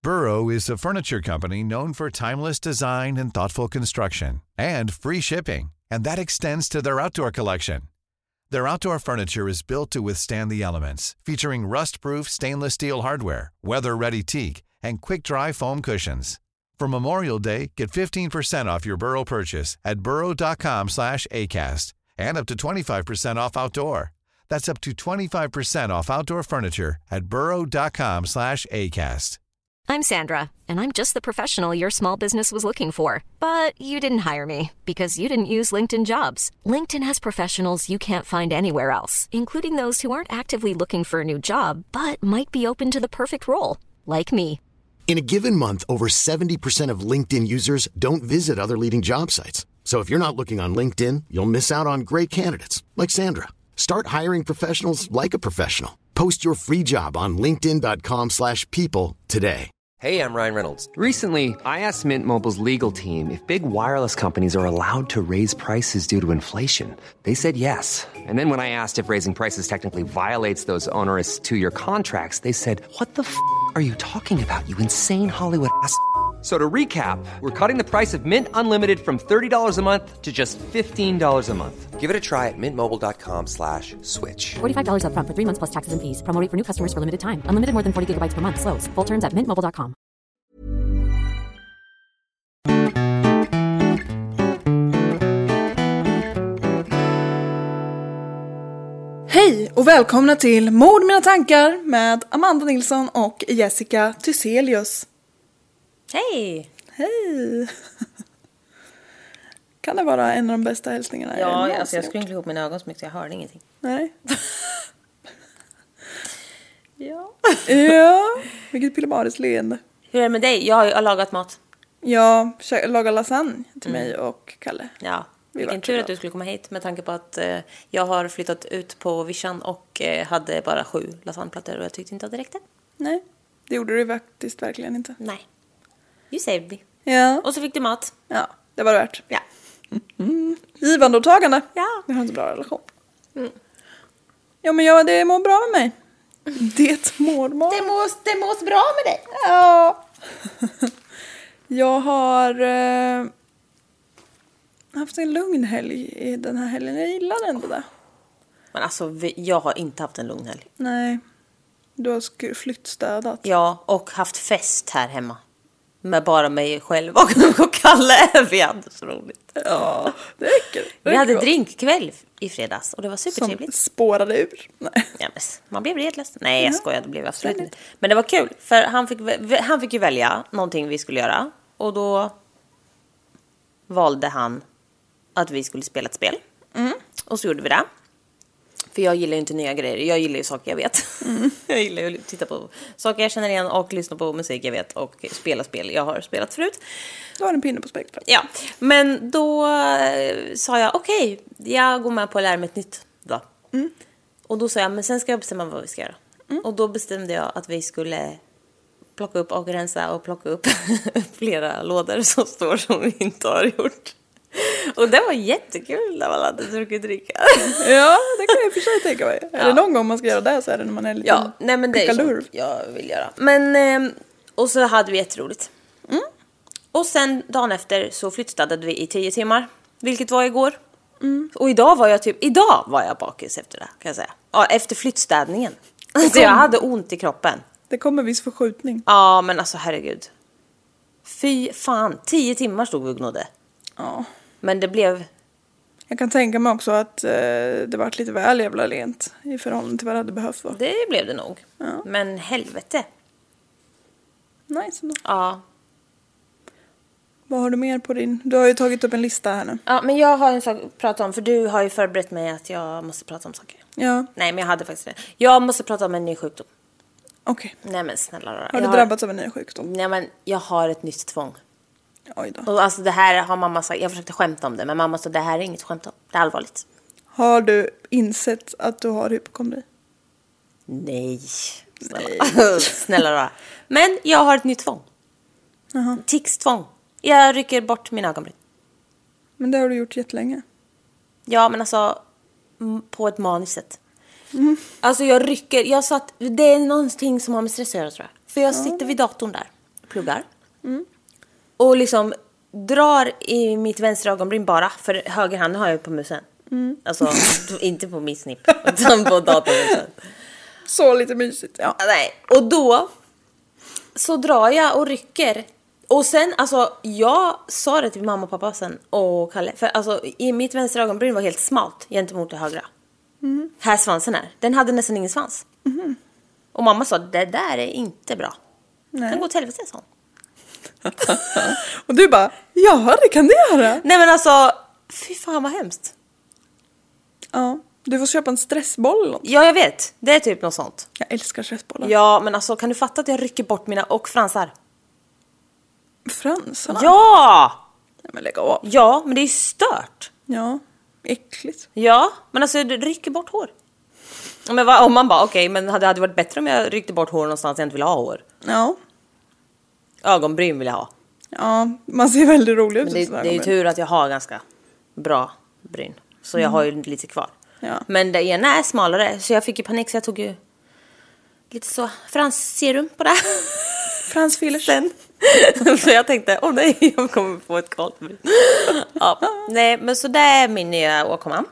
Burrow is a furniture company known for timeless design and thoughtful construction, and free shipping, and that extends to their outdoor collection. Their outdoor furniture is built to withstand the elements, featuring rust-proof stainless steel hardware, weather-ready teak, and quick-dry foam cushions. For Memorial Day, get 15% off your Burrow purchase at burrow.com/acast, and up to 25% off outdoor. That's up to 25% off outdoor furniture at burrow.com/acast. I'm Sandra, and I'm just the professional your small business was looking for. But you didn't hire me because you didn't use LinkedIn Jobs. LinkedIn has professionals you can't find anywhere else, including those who aren't actively looking for a new job, but might be open to the perfect role, like me. In a given month, over 70% of LinkedIn users don't visit other leading job sites. So if you're not looking on LinkedIn, you'll miss out on great candidates like Sandra. Start hiring professionals like a professional. Post your free job on linkedin.com/people today. Hey, I'm Ryan Reynolds. Recently, I asked Mint Mobile's legal team if big wireless companies are allowed to raise prices due to inflation. They said yes. And then when I asked if raising prices technically violates those onerous two-year contracts, they said, "What the f*** are you talking about, you insane Hollywood ass?" So to recap, we're cutting the price of Mint Unlimited from $30 a month to just $15 a month. Give it a try at mintmobile.com/switch. $45 up front for 3 months plus taxes and fees. Promo rate for new customers for limited time. Unlimited more than 40 gigabytes per month. Slows full terms at mintmobile.com. Hej och välkomna till Mord mina tankar med Amanda Nilsson och Jessica Thyselius. Hej! Hej! Kan det vara en av de bästa hälsningarna? Ja, alltså jag skrynklade ihop mina ögon så mycket så jag hörde ingenting. Nej. Ja. Ja, vilket pillemariskt leende. Hur är det med dig? Jag har ju lagat mat. Jag lagar lasagne till mig och Kalle. Ja, vilken tur att du skulle komma hit med tanke på att jag har flyttat ut på Vischan och hade bara 7 lasagneplattor och jag tyckte inte att det räckte. Nej, det gjorde du faktiskt verkligen inte. Nej. You saved me. Ja. Och så fick du mat. Ja, det var det värt. Ja. Givande och tagande. Ja. Vi har en så bra relation. Ja, men det mår bra med mig. Det mår bra. Det mås bra med dig. Ja. Jag har haft en lugn helg i den här helgen. Jag gillar ändå det. Men alltså, jag har inte haft en lugn helg. Nej. Du har flyttstädat. Ja, och haft fest här hemma. Med bara mig själv och Kalle. Vi hade så roligt. Ja, det räcker. Vi hade drinkkväll i fredags och det var supertrevligt. Som spårade ur. Nej. Ja, men man blev redlös. Nej, jag skojar, det blev absolut inte. Men det var kul, för han fick ju välja någonting vi skulle göra. Och då valde han att vi skulle spela ett spel. Och så gjorde vi det. För jag gillar ju inte nya grejer. Jag gillar ju saker jag vet. Jag gillar ju att titta på saker jag känner igen och lyssna på musik jag vet och spela spel jag har spelat förut. Du har en pinne på spektrat. Ja, men då sa jag okej, jag går med på att lära mig ett nytt då. Och då sa jag, men sen ska jag bestämma vad vi ska göra. Och då bestämde jag att vi skulle plocka upp och rensa och plocka upp flera lådor som står som vi inte har gjort. Och det var jättekul när man hade druckit dricka. Ja, det kan jag för sig tänka mig. Ja. Är det någon gång man ska göra det så är det när man är lite nej, men det är så jag vill göra. Men, och så hade vi jätteroligt. Och sen dagen efter så flyttstadade vi i 10 timmar. Vilket var igår. Och idag var jag bakis efter det, kan jag säga. Ja, efter flyttstädningen. Så jag hade ont i kroppen. Det kommer viss förskjutning. Ja, men alltså herregud. Fy fan, 10 timmar stod vi och gnodde. Ja. Men det blev... Jag kan tänka mig också att det var lite väl jävla lent i förhållande till vad det hade behövt vara. Det blev det nog. Ja. Men helvete. Nice ändå. Ja. Vad har du mer på din... Du har ju tagit upp en lista här nu. Ja, men jag har en sak att prata om. För du har ju förberett mig att jag måste prata om saker. Ja. Nej, men jag hade faktiskt det. Jag måste prata om en ny sjukdom. Okej. Nej, men snälla rara. Har du drabbats av en ny sjukdom? Nej, men jag har ett nytt tvång. Oj då. Och alltså det här har mamma sagt. Jag försökte skämta om det. Men mamma sa det här är inget skämt om. Det är allvarligt. Har du insett att du har hypokondri? Nej. Snälla. Snälla rara. Men jag har ett nytt tvång. Tics-tvång. Jag rycker bort mina ögonbryn. Men det har du gjort jättelänge. Ja, men alltså på ett maniskt sätt. Alltså jag rycker. Det är någonting som har med stress att göra, tror jag. För jag sitter vid datorn där. pluggar. Och liksom drar i mitt vänstra ögonbryn bara. För höger hand har jag på musen. Alltså, inte på min snipp. Utan på datormusen. Så lite mysigt, ja. Nej, och då så drar jag och rycker. Och sen, alltså, jag sa det till mamma och pappa sen och Kalle. För alltså, i mitt vänstra ögonbryn var helt smalt gentemot det högra. Här svansen är. Den hade nästan ingen svans. Och mamma sa, det där är inte bra. Nej. Den går till helvete, sa hon. Och du bara, ja det kan det göra. Nej men alltså, fy fan vad hemskt. Ja, du får köpa en stressboll eller något. Ja, jag vet. Det är typ något sånt. Jag älskar stressbollar. Ja, men alltså, kan du fatta att jag rycker bort mina och fransar? Fransarna? Ja! Nej, men lägg av. Ja, men det är ju stört. Ja, äckligt. Ja, men alltså du rycker bort hår. Men om man bara, okej, men det hade varit bättre om jag ryckte bort hår någonstans jag inte vill ha hår. Ja. Ögonbryn vill jag ha. Ja, man ser väldigt rolig ut. Men det är ju tur att jag har ganska bra bryn. Så jag har ju lite kvar. Ja. Men det ena är smalare, så jag fick ju panik så jag tog ju lite så fransserum på det. Fransfillers. Sen. För jag tänkte, nej, jag kommer få ett kallt bryn. Ja, nej, men så det är min nya åkomma.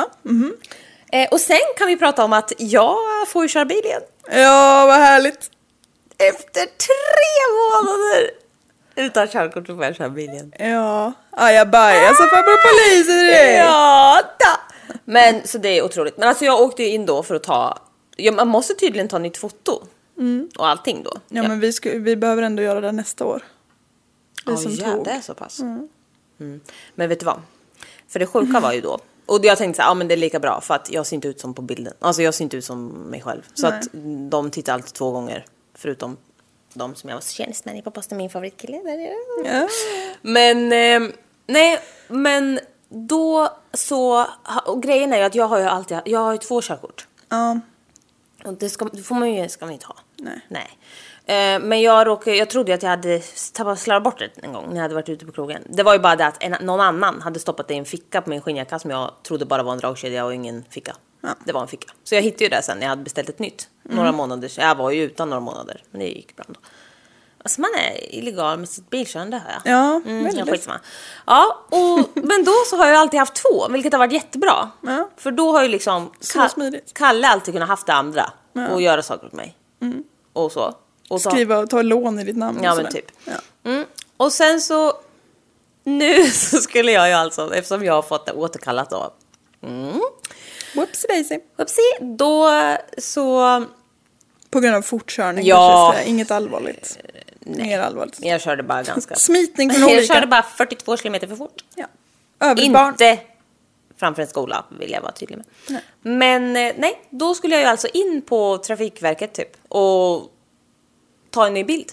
Och sen kan vi prata om att jag får ju köra bil igen. Ja, vad härligt. Efter 3 månader utan körkort så får jag köra bil igen. Ja, ajabaja så får jag polisen i det. Ja, da. Men så det är otroligt. Men alltså jag åkte ju in då för att ta... Ja, man måste tydligen ta nytt foto. Och allting då. Ja, men vi behöver ändå göra det nästa år. Vi som tog. Det är så pass. Men vet du vad? För det sjuka var ju då. Och jag tänkte så här, ja men det är lika bra. För att jag ser inte ut som på bilden. Alltså jag ser inte ut som mig själv. Så att de tittar alltid 2 gånger. Förutom de som jag var tjänstman på posten. Min favoritkille. Ja. Men nej, men då så... Och grejen är ju att jag har ju 2 körkort. Ja. Och det ska man ju inte ha. Nej. Men jag trodde att jag hade slarvat bort det en gång när jag hade varit ute på krogen. Det var ju bara det att någon annan hade stoppat det i en ficka på min skinnjacka som jag trodde bara var en dragkedja och ingen ficka. Ja. Det var en ficka. Så jag hittade ju det sen när jag hade beställt ett nytt. Några månader. Så jag var ju utan några månader. Men det gick bra ändå. Alltså man är illegal med sitt bilkörande, hör jag. Ja, väldigt. Ja, men då så har jag alltid haft 2, vilket har varit jättebra. Ja. För då har ju liksom Kalle alltid kunnat haft det andra och göra saker åt mig. Och så. Och ta lån i ditt namn. Ja, men typ. Ja. Och sen så nu så skulle jag ju alltså, eftersom jag har fått det återkallat då. Whoopsie daisy. Då så... På grund av fortkörning. Ja. Inget allvarligt. Mer allvarligt. Jag körde bara ganska... Smitning från olika. Jag körde bara 42 kilometer för fort. Ja. Överbarn. Inte framför en skola, vill jag vara tydlig med. Nej. Men nej, då skulle jag ju alltså in på Trafikverket typ. Och ta en ny bild.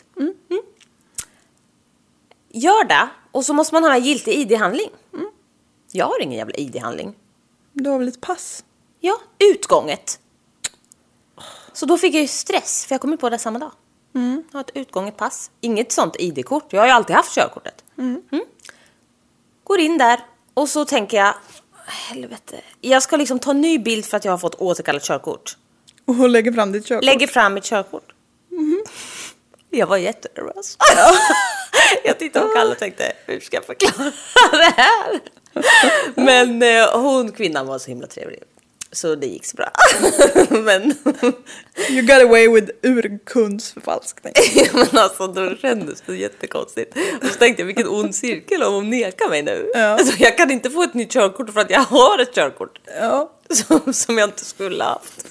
Gör det. Och så måste man ha en giltig ID-handling. Jag har ingen jävla ID-handling. Du har väl ett pass? Ja, utgånget. Så då fick jag ju stress. För jag kom ju på det samma dag. Jag har ett utgånget pass. Inget sånt ID-kort. Jag har ju alltid haft körkortet. Går in där. Och så tänker jag, helvete. Jag ska liksom ta en ny bild för att jag har fått återkallat körkort. Och lägger fram ditt körkort? Lägger fram mitt körkort. Jag var jättenervös. Jag tittade på Kalle och tänkte, hur ska jag förklara det här? Men kvinnan var så himla trevlig. Så det gick så bra. Men you got away with urkundsförfalskning. men alltså då kändes det jättekonstigt. Och så tänkte jag, vilken ond cirkel om hon nekar mig nu. Ja. Alltså, jag kan inte få ett nytt körkort för att jag har ett körkort. Ja. Som jag inte skulle ha haft.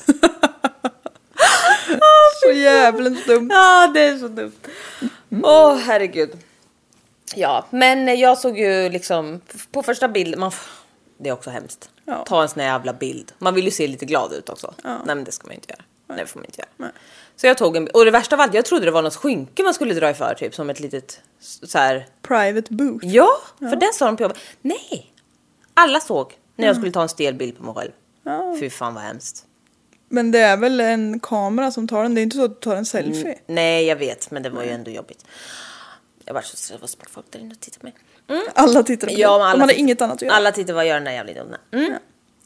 Så jävla dumt. Ja, det är så dumt. Åh, herregud. Ja, men jag såg ju liksom på första bilden, det är också hemskt. Ja. Ta en sån här jävla bild. Man vill ju se lite glad ut också. Ja. Nej, men det ska man inte göra. Nej, det får man inte göra. Nej. Så jag tog och det värsta var att jag trodde det var något skynke man skulle dra iför typ, som ett litet så här private booth. Ja, för det sa de på jobbet. Nej. Alla såg när jag skulle ta en stel bild på mig själv. Ja. Fy fan vad hemskt. Men det är väl en kamera som tar den. Det är inte så att du tar en selfie. Nej, jag vet. Men det var ju ändå jobbigt. Jag var så stressad. Vad folk där inne och tittade på mig. Alla tittade på ja, dig. De hade inget annat att göra. Alla tittade, vad gör den där jävla idioten? Ja.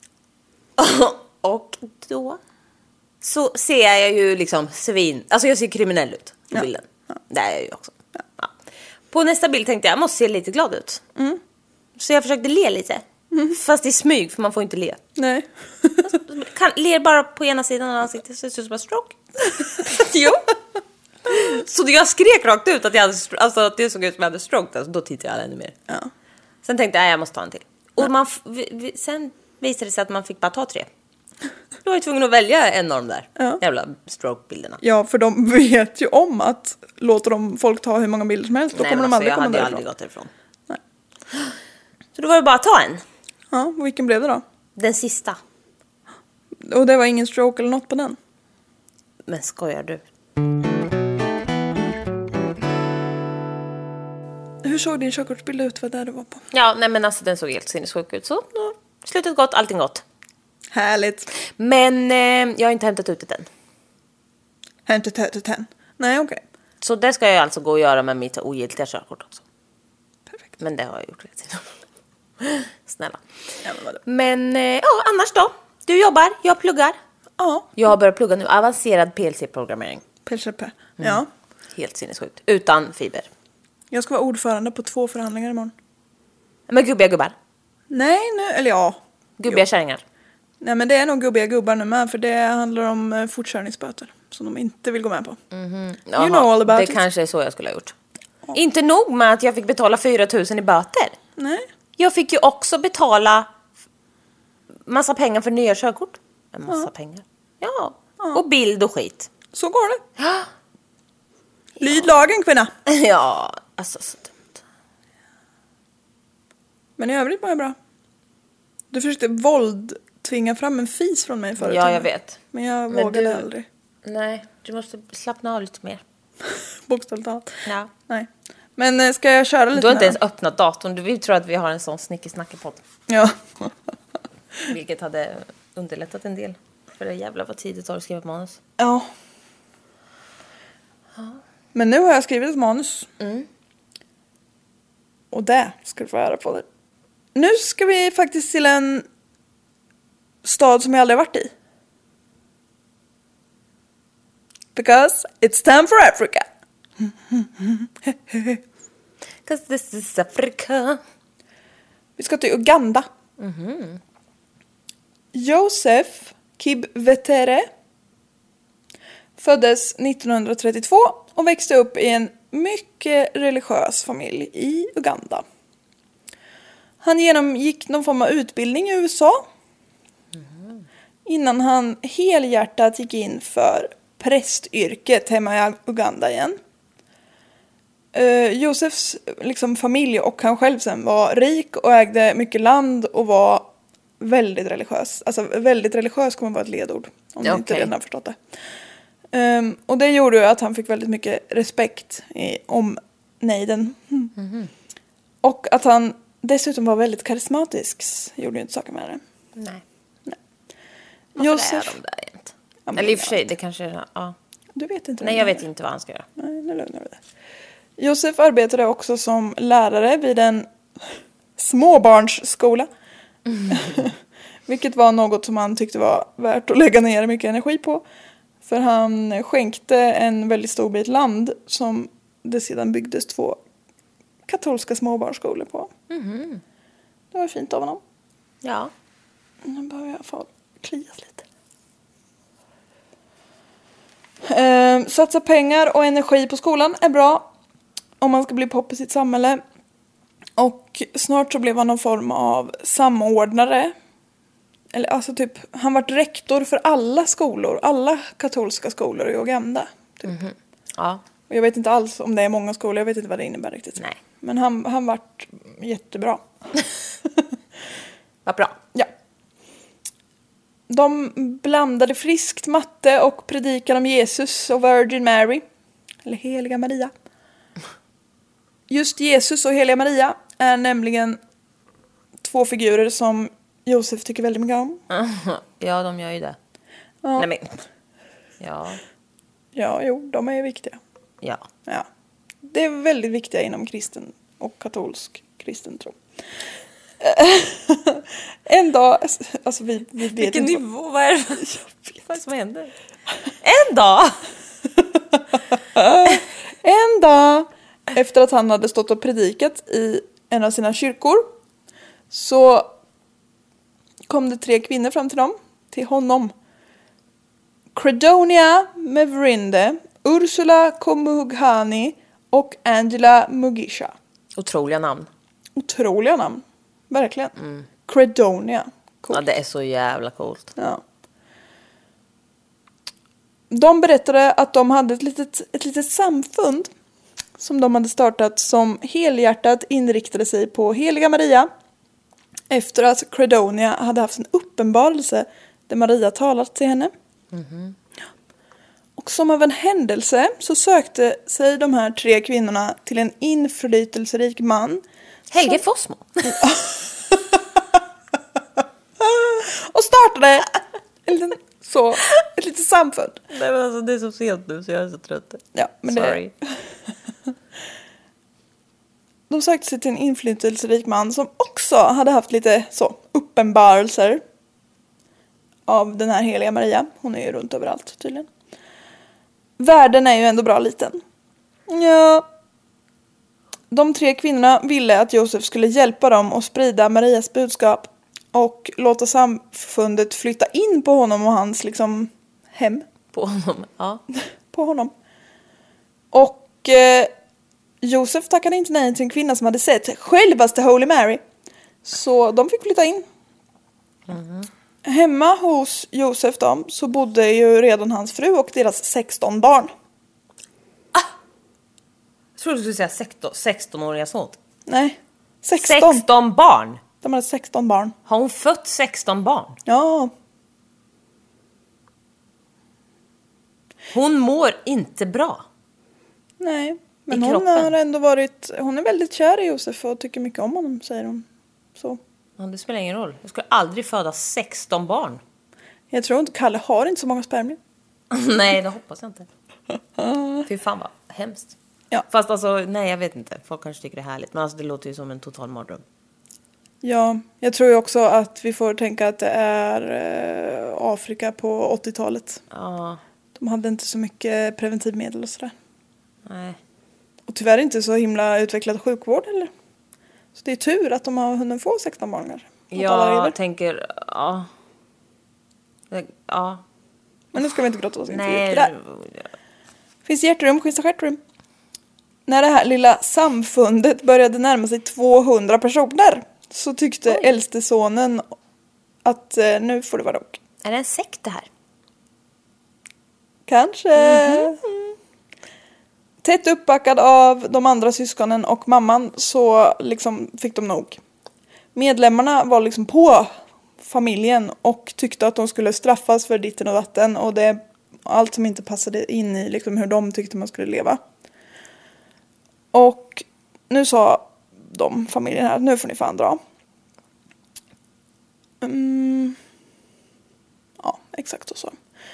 Och då så ser jag ju liksom svin. Alltså jag ser kriminell ut på bilden. Ja. Det är jag ju också. Ja. På nästa bild tänkte jag måste se lite glad ut. Så jag försökte le lite. Fast i smyg, för man får inte le. Nej. Ler bara på ena sidan av ansiktet, så det ser ut som en stroke. Jo. Så jag skrek rakt ut att att det såg ut som jag hade stroke. Alltså, då tittade jag ännu mer. Ja. Sen tänkte jag måste ta en till. Och sen visade det sig att man fick bara ta 3. Då var jag tvungen att välja en av de där jävla stroke-bilderna. Ja, för de vet ju om att låter de folk ta hur många bilder som helst, då kommer de aldrig komma därifrån. Jag hade aldrig gått därifrån. Nej. Så då var det bara att ta en. Ja, och vilken blev det då? Den sista. Och det var ingen stroke eller något på den? Men skojar du? Hur såg din körkortsbild ut? Vad där du var på? Ja, nej men alltså den såg helt sinnessjuk ut. Så slutet gott, allting gott. Härligt. Men jag har inte hämtat ut det än. Hämtat än? Nej, okej. Så det ska jag alltså gå och göra med mitt ogiltiga körkort också. Perfekt. Men det har jag gjort hela tiden. Snälla. Ja, men annars då? Du jobbar, jag pluggar. Ja. Jag har börjat plugga nu. Avancerad PLC-programmering. PLCP. Ja. Helt sinnessjukt. Utan fiber. Jag ska vara ordförande på 2 förhandlingar imorgon. Men gubbiga gubbar? Nej, eller ja. Gubbiga kärringar? Nej, men det är nog gubbiga gubbar nu med. För det handlar om fortkörningsböter. Som de inte vill gå med på. You know all about it. Kanske är så jag skulle ha gjort. Inte nog med att jag fick betala 4 000 i böter. Nej. Jag fick ju också betala massa pengar för nya körkort. En massa pengar. Ja. Och bild och skit. Så går det. Lyd lagen, kvinna. Ja, alltså så dumt. Men i övrigt var jag bra. Du försökte tvinga fram en fis från mig förut. Ja, jag vet. Men jag vågade aldrig. Nej, du måste slappna av lite mer. Bokstavligt talat. Ja. Nej. Men ska jag köra lite? Du har inte ens öppnat datorn. Du tror att vi har en sån snickesnackepodd. Ja. Vilket hade underlättat en del. För det jävla vad tidigt har du skrivit manus. Ja. Men nu har jag skrivit ett manus. Och det ska du få höra på det. Nu ska vi faktiskt till en stad som jag aldrig varit i. Because it's time for Africa. Because this is Africa. Vi ska till Uganda. Joseph Kibwetere föddes 1932 och växte upp i en mycket religiös familj i Uganda. Han genomgick någon form av utbildning i USA innan han helhjärtat gick in för prästyrket hemma i Uganda igen. Josefs familj och han själv sen var rik och ägde mycket land och var väldigt religiös. Alltså väldigt religiös kommer vara ett ledord. Om ni inte redan har förstått det. Och det gjorde ju att han fick väldigt mycket respekt i omnejden. Och att han dessutom var väldigt karismatisk gjorde ju inte saker med det. Nej. Varför Josef... är de där egentligen? Ja, eller i och för sig, det kanske... Ja. Du vet inte. Nej, jag vet inte vad han ska göra. Nej, nu lugnar vi det. Josef arbetade också som lärare vid en småbarnsskola. Vilket var något som han tyckte var värt att lägga ner mycket energi på. För han skänkte en väldigt stor bit land som det sedan byggdes 2 katolska småbarnsskolor på. Det var fint av honom. Ja. Nu behöver jag få klias lite. Satsa pengar och energi på skolan är bra om man ska bli pop i sitt samhälle. Och snart så blev han någon form av samordnare. Eller alltså typ, han var rektor för alla skolor, alla katolska skolor i Uganda. Typ. Ja. Och jag vet inte alls om det är många skolor, jag vet inte vad det innebär riktigt. Nej. Men han vart jättebra. Vad bra. Ja. De blandade friskt matte och predikan om Jesus och Virgin Mary. Eller Heliga Maria. Just Jesus och Heliga Maria är nämligen 2 figurer som Josef tycker väldigt mycket om. Ja, de gör ju det. Ja. Nej, men... Ja. Ja, jo, de är viktiga. Ja. Ja. Det är väldigt viktiga inom kristen och katolsk kristen tro. En dag, alltså vi vet vilken inte nivå, vad är det som händer? En dag! En dag Efter att han hade stått och predikat i en av sina kyrkor så kom det 3 kvinnor fram till honom. Credonia Mevrinde, Ursula Komughani och Angela Mugisha. Otroliga namn. Otroliga namn, verkligen. Credonia. Coolt. Ja, det är så jävla coolt. Ja. De berättade att de hade ett litet samfund som de hade startat som helhjärtat inriktade sig på heliga Maria efter att Credonia hade haft en uppenbarelse där Maria talat till henne. Och som av en händelse så sökte sig de här 3 kvinnorna till en inflytelserik man. Helge Fossmo. Och startade ett litet samfund. Nej, men alltså, det är så sent nu så jag är så trött. Ja, men sorry. De sökte sig till en inflytelserik man som också hade haft lite så uppenbarelser av den här heliga Maria. Hon är ju runt överallt tydligen. Världen är ju ändå bra liten. Ja. De 3 kvinnorna ville att Josef skulle hjälpa dem att sprida Marias budskap och låta samfundet flytta in på honom och hans liksom hem. På honom, ja. På honom. Och Josef tackade inte nej till en kvinna som hade sett självaste Holy Mary. Så de fick flytta in. Hemma hos Josef så bodde ju redan hans fru och deras 16 barn. Jag trodde du skulle säga 16-åriga son. Nej, 16. 16 barn? De hade 16 barn. Har hon fött 16 barn? Ja. Hon mår inte bra. Nej, men hon har ändå hon är väldigt kär i Josef och tycker mycket om honom, säger hon. Så. Ja, det spelar ingen roll. Jag skulle aldrig föda 16 barn. Jag tror inte, Kalle har inte så många spermier. Nej, det hoppas jag inte. Fy fan vad hemskt. Ja. Fast alltså, nej jag vet inte. Folk kanske tycker det är härligt. Men alltså det låter ju som en total mardröm. Ja, jag tror ju också att vi får tänka att det är Afrika på 80-talet. Ja. De hade inte så mycket preventivmedel och sådär. Nej. Och tyvärr inte så himla utvecklad sjukvård heller. Så det är tur att de har hunnit få 16 barn kanske. Jag tänker, ja. Ja. Men nu ska vi inte gråta oss in för Nej. djupt där. Finns hjärterum, finns det stjärtrum. När det här lilla samfundet började närma sig 200 personer så tyckte äldste sonen att nu får det vara nog. Är det en sekt det här? Kanske. Tätt uppbackad av de andra syskonen och mamman så liksom fick de nog. Medlemmarna var liksom på familjen och tyckte att de skulle straffas för ditten och datten och det allt som inte passade in i liksom hur de tyckte man skulle leva. Och nu sa de familjen här, nu får ni fan dra. Ja, exakt så.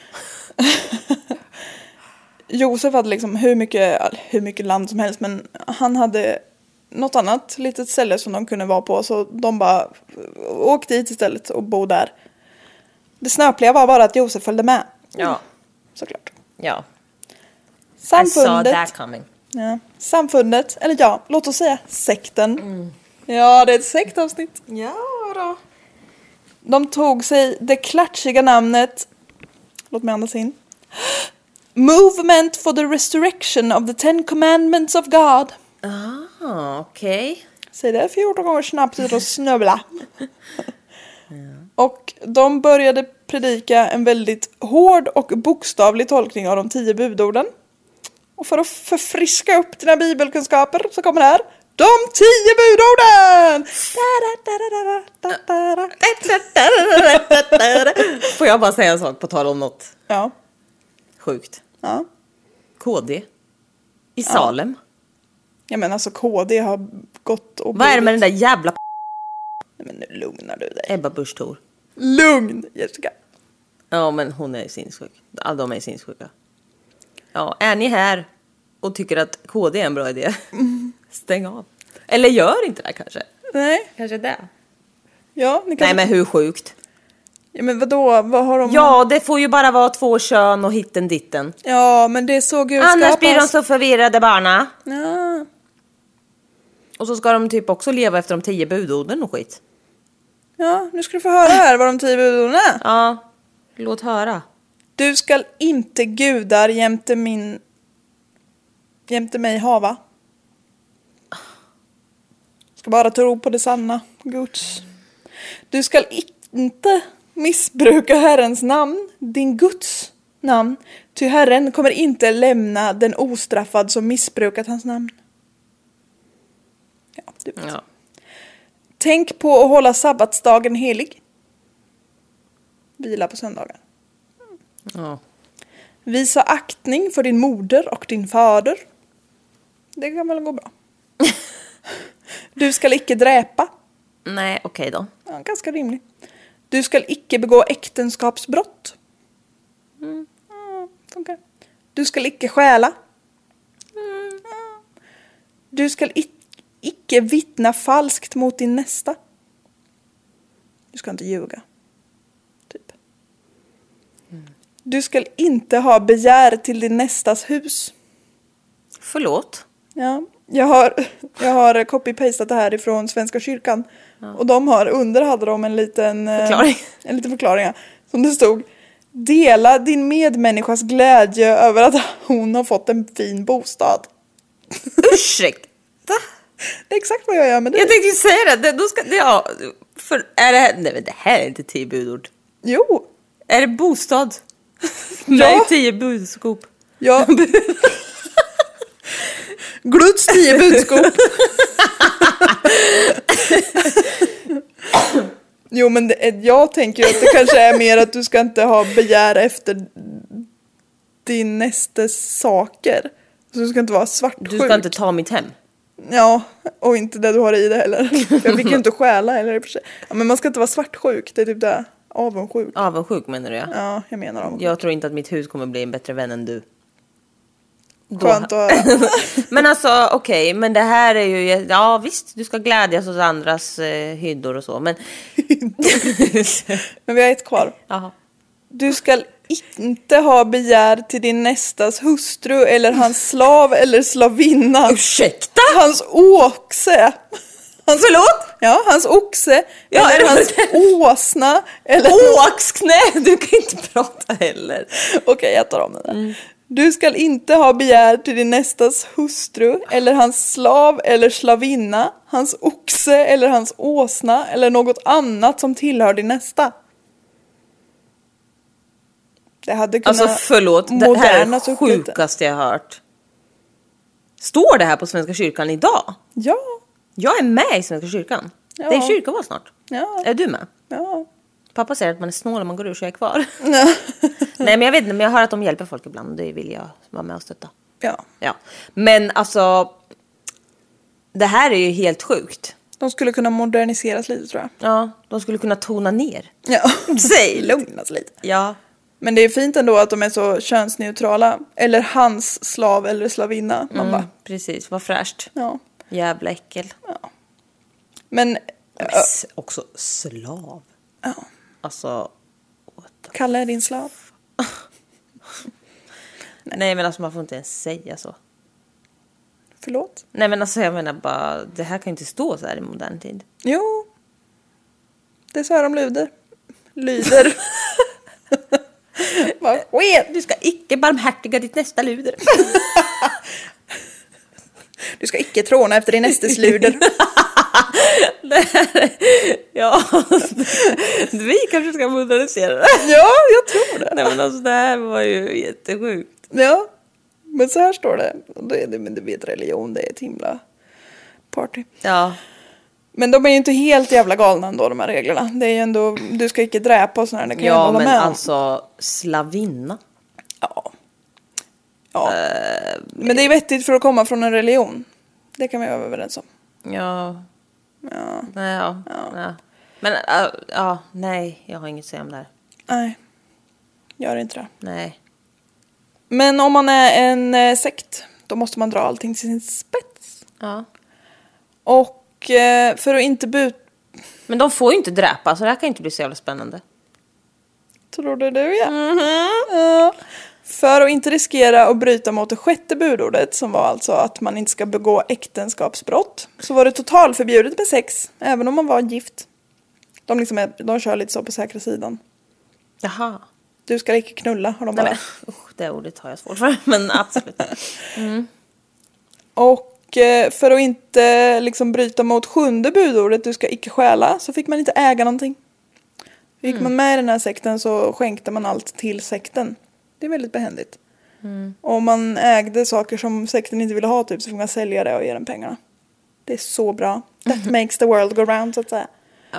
Josef hade liksom hur mycket land som helst, men han hade något annat litet ställe som de kunde vara på, så de bara åkte dit istället och bo där. Det snöpliga var bara att Josef följde med. Ja. Såklart. Ja. Samfundet. I saw that coming. Ja. Samfundet, eller ja, låt oss säga sekten. Ja, det är ett sektavsnitt. Ja då. De tog sig det klatschiga namnet, låt mig andas in, Movement for the Resurrection of the 10 Commandments of God. Okej. Säg det 14 gånger snabbt utan att snubbla. Och de började predika en väldigt hård och bokstavlig tolkning av de 10 budorden. Och för att förfriska upp dina bibelkunskaper så kommer det här. De 10 budorden! Får jag bara säga en sak på tal om något? Ja. Sjukt. Ja. KD. I Salem. Ja men alltså KD har gått och... Vad är det med den där jävla Nej men nu lugnar du dig. Ebba Busch Thor? Lugn, Jessica. Ja men hon är sinnessjuk. Alla de är sinnessjuka. Ja, är ni här och tycker att KD är en bra idé? Stäng av. Eller gör inte det kanske. Nej. Kanske det. Ja, ni kan... Nej men hur sjukt? Ja men vadå, vad har de... Ja, det får ju bara vara 2 kön och hitten ditten. Ja, men det är så Gud Annars skapas. blir de så förvirrade barna. Ja. Och så ska de typ också leva efter de 10 budorden och skit. Ja, nu ska du få höra här vad de 10 budorden är. Ja, låt höra. Du ska inte gudar jämte mig hava. Ska bara tro på det sanna, Guds. Du ska inte missbruka Herrens namn, din Guds namn. Ty Herren kommer inte lämna den ostraffad som missbrukat hans namn. Ja, du vet. Ja. Tänk på att hålla sabbatsdagen helig. Vila på söndagar. Ja. Visa aktning för din moder och din fader. Det kan väl gå bra. Du ska icke dräpa. Nej, okej då. Ja, ganska rimligt. Du ska icke begå äktenskapsbrott. Ja, funkar. Du ska icke stjäla. Ja. Du ska icke vittna falskt mot din nästa. Du ska inte ljuga. Typ. Du ska inte ha begär till din nästas hus. Förlåt. Ja, jag har copy-pastat det här ifrån Svenska kyrkan. Ja. Och de hade de en liten förklaring. Som det stod: dela din medmänniskas glädje över att hon har fått en fin bostad. Ursäkta? Det är exakt vad jag gör med det. Jag tänkte ju säga det. Då ska nej, men det här är inte 10 budord. Jo. Är det bostad? Nej, 10 budskop. Ja. Gluts 10 budskop. Jo, men jag tänker ju att det kanske är mer att du ska inte ha begär efter din nästes saker. Så du ska inte vara svartsjuk. Du ska inte ta mitt hem. Ja, och inte det du har i det heller. Jag fick ju inte stjäla eller för sig. Ja, men man ska inte vara svartsjuk, det är typ det. Avundsjuk. Avundsjuk menar du? Ja, jag menar avundsjuk. Jag tror inte att mitt hus kommer bli en bättre vän än du. Skönt att höra. Men alltså, okej, men det här är ju, ja visst, du ska glädjas hos andras hyddor och så, men... Men vi har ett kvar. Jaha. Du ska inte ha begär till din nästas hustru eller hans slav eller slavinna. Ursäkta? Hans oxe. Förlåt? Ja, hans oxe. Ja, eller hans åsna. Eller åksknä, du kan inte prata heller. Okej, jag tar om det där. Du ska inte ha begär till din nästas hustru eller hans slav eller slavinna, hans oxe eller hans åsna eller något annat som tillhör din nästa. Det hade kunnat... Alltså förlåt, det här är det sjukaste jag har hört. Står det här på Svenska kyrkan idag? Ja. Jag är med i Svenska kyrkan. Ja. Det är kyrkoval snart. Ja. Är du med? Ja. Pappa säger att man är snål om man går ur så jag är kvar. Ja. Nej, men jag vet inte, men jag hör att de hjälper folk ibland. Det vill jag vara med och stötta. Ja. Men alltså, det här är ju helt sjukt. De skulle kunna moderniseras lite, tror jag. Ja, de skulle kunna tona ner. Ja, säg lugnas lite. Ja. Men det är fint ändå att de är så könsneutrala. Eller hans slav eller slavinna. Man bara... Precis, vad fräscht. Ja. Jävla äckel. Ja. Men också slav. Ja. Alltså... Kalle är din slav. Nej, men alltså man får inte ens säga så. Förlåt? Nej, men alltså jag menar bara, det här kan inte stå så här i modern tid. Jo. Det är så här de lyder. Du ska icke barmhärtiga ditt nästa luder. Du ska icke tråna efter din nästes luder. Ja, vi kanske ska modernisera det. Ja, jag tror det. Nej, men alltså det här var ju jättesjukt. Ja, men så här står det. Men du vet, religion, det är ett himla party. Ja. Men de är ju inte helt jävla galna ändå, de här reglerna. Det är ju ändå, du ska inte dräpa och sådär. Ja, men alltså slavinna. Ja. Men det är vettigt för att komma från en religion. Det kan vi vara överens om. Ja. Men nej, jag har inget att säga om det här. Nej, gör inte det. Nej. Men om man är en sekt, då måste man dra allting till sin spets. Ja. Och för att inte Men de får ju inte dräpa, så det här kan inte bli så jävla spännande. Tror du det, ja? Mm-hmm. Ja. För att inte riskera att bryta mot det 6:e budordet, som var alltså att man inte ska begå äktenskapsbrott, så var det totalförbjudet med sex, även om man var gift. De kör lite så på säkra sidan. Jaha. Du ska inte knulla, har de bara. Det ordet har jag svårt för, men absolut. Och för att inte liksom bryta mot 7:e budordet, du ska icke stjäla, så fick man inte äga någonting. Gick man med i den här sekten så skänkte man allt till sekten. Det är väldigt behändigt. Och om man ägde saker som sekten inte ville ha typ, så fick man sälja det och ge den pengarna. Det är så bra. That makes the world go round, så att säga.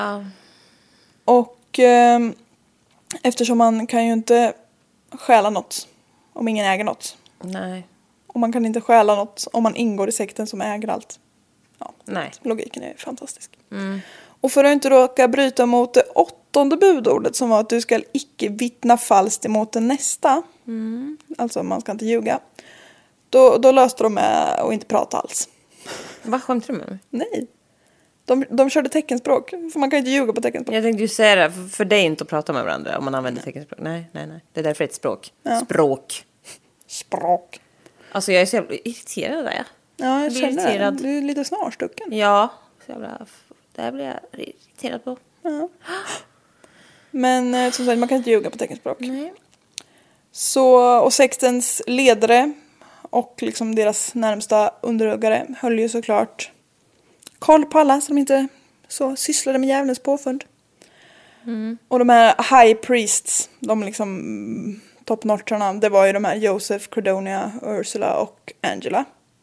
Och eftersom man kan ju inte stjäla något om ingen äger något. Nej. Och man kan inte stjäla något om man ingår i sekten som äger allt. Ja, nej. Logiken är fantastisk. Och för att inte råka bryta mot det 8:e budordet, som var att du ska icke vittna falskt emot den nästa. Alltså man ska inte ljuga. Då löste de med att inte prata alls. Vad skämtar du med mig? Nej. De körde teckenspråk. För man kan inte ljuga på teckenspråk. Jag tänkte ju säga det. För det är inte att prata med varandra om man använder teckenspråk. Nej. Det är därför ett språk. Ja. Språk. Alltså jag är så jävla irriterad där. Ja, jag känner det. Du är lite snarstucken. Ja. Så jävla... Det här blir jag irriterad på. Ja. Men som sagt, man kan inte ljuga på teckenspråk. Nej. Och sektens ledare och liksom deras närmsta underhuggare höll ju såklart koll på alla, så de inte så sysslade med djävulens påfund. Och de här high priests, de liksom toppnotcharna, det var ju de här Joseph, Credonia, Ursula och Angela.